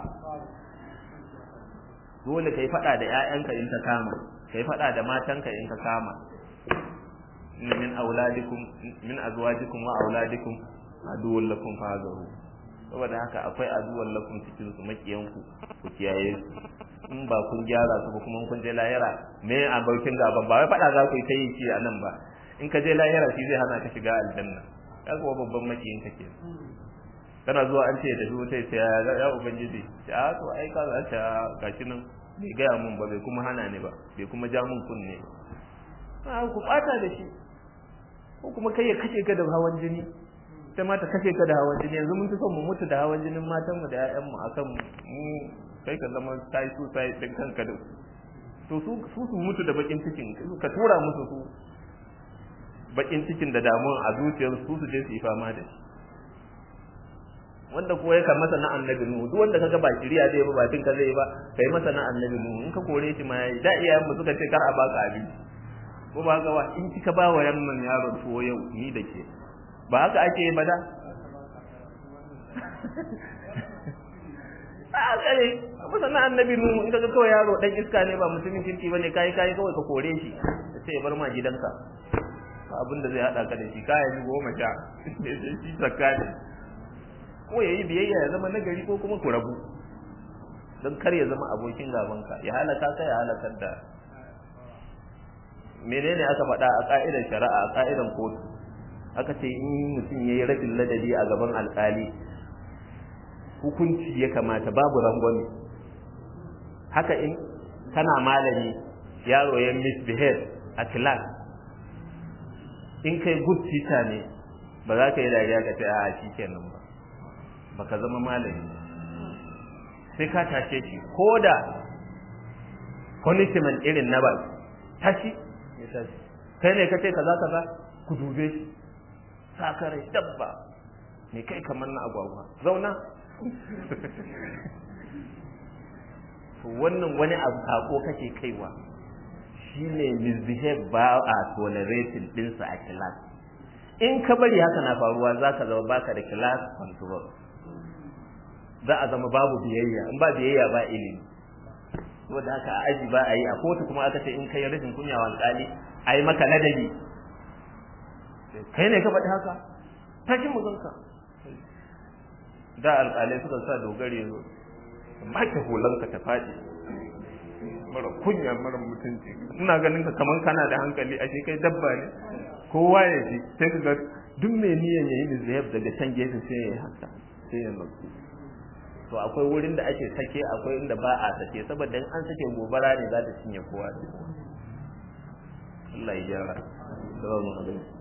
dole kai fada da ƴaƴanka in ka kama kai fada da matanka in ka kama min auladikum min azwajikum wa auladikum aduwwul lakum fahzaru saboda haka akwai aduwwul lakum cikin su makiyanku ku kiyaye in ba kun gyara su ba kuma kun je lahira me abokin gaban ba wai fada za ku yi ta yi ci a nan ba in ka je lahira shi zai hana ka shiga aljanna kaga wa babban makiyin ka ke kana zuwa an ce da zuwa sai ya ya ubangiji ya to ai ka za ta gashi nan bai ga mun ba bai kuma hana ni ba bai kuma ja mun kunne ba ku bata da shi ko kuma kai ya kace ka da hawan jini sai mata kace ka da hawan jini yanzu mun fi son mu mutu da hawan jinin matan mu da ƴaƴan mu akan mu kai ka zama sai su sai din kanka da to su su mutu da bakin cikin ka tura musu su bakin cikin da damuwa a zuciyar su su je su yi fama da shi wanda ko ya ka masa na annabi nuhu duk wanda kaga ba shiriya zai ba ba tinka zai ba kai masa na annabi nuhu in ka kore shi ma yayi da iyayen mu suka ce kar a baka abinci ko ba ga wa in kika ba wa yamman yaro tuwo yau ni da ke ba haka ake ba da a kare masa na annabi nuhu in kaga kawai yaro dan iska ne ba mutumin kirki bane kai kai kawai ka kore shi sai ya bar ma gidanka abin da zai hada ka da shi kayan goma sha shi zakka ne ko yayi biyayya ya zama nagari ko kuma ku rabu don kar ya zama abokin gabanka ya halaka ka ya halakar da menene aka faɗa a ka'idar shari'a a ka'idar kotu aka ce in mutum ya yi rashin ladabi a gaban alƙali hukunci ya kamata babu rangwame. Haka in kana malami yaro ya misbehave a class, in kai good teacher ne ba za ka yi dariya ka ce a shi kenan ba, baka zama malami, sai ka tashe shi ko da punishment irin na ba tashi ya tashi. Kai ne ka ce kaza kaza ku dube shi sakarai dabba me kai kamar na agwagwa zauna. To wannan wani abu sako kake kaiwa, shine misbehave ba a tolerating dinsa a class. In ka bari haka na faruwa zaka zama baka da class control, za a zama babu biyayya, in ba biyayya ba ilimi. Saboda haka a aji ba a yi, a kotu kuma aka ce in kai rashin kunya wa alƙali ai maka ladabi. Kai ne ka faɗi haka tashi mu ganka. Da alƙalai suka sa dogare zo maka hulanka ta faɗi, mara kunya mara mutunci, ina ganin ka kaman kana da hankali ashe kai dabba ne. Kowa ya ji sai ka ga duk mai niyan yayi misbehave daga can gefe sai ya haka sai ya nutsu. To akwai wurin da ake sake, akwai inda ba a sake, saboda in an sake gobara ne za ta cinye kowa. Allah ya gyara. Assalamu alaikum.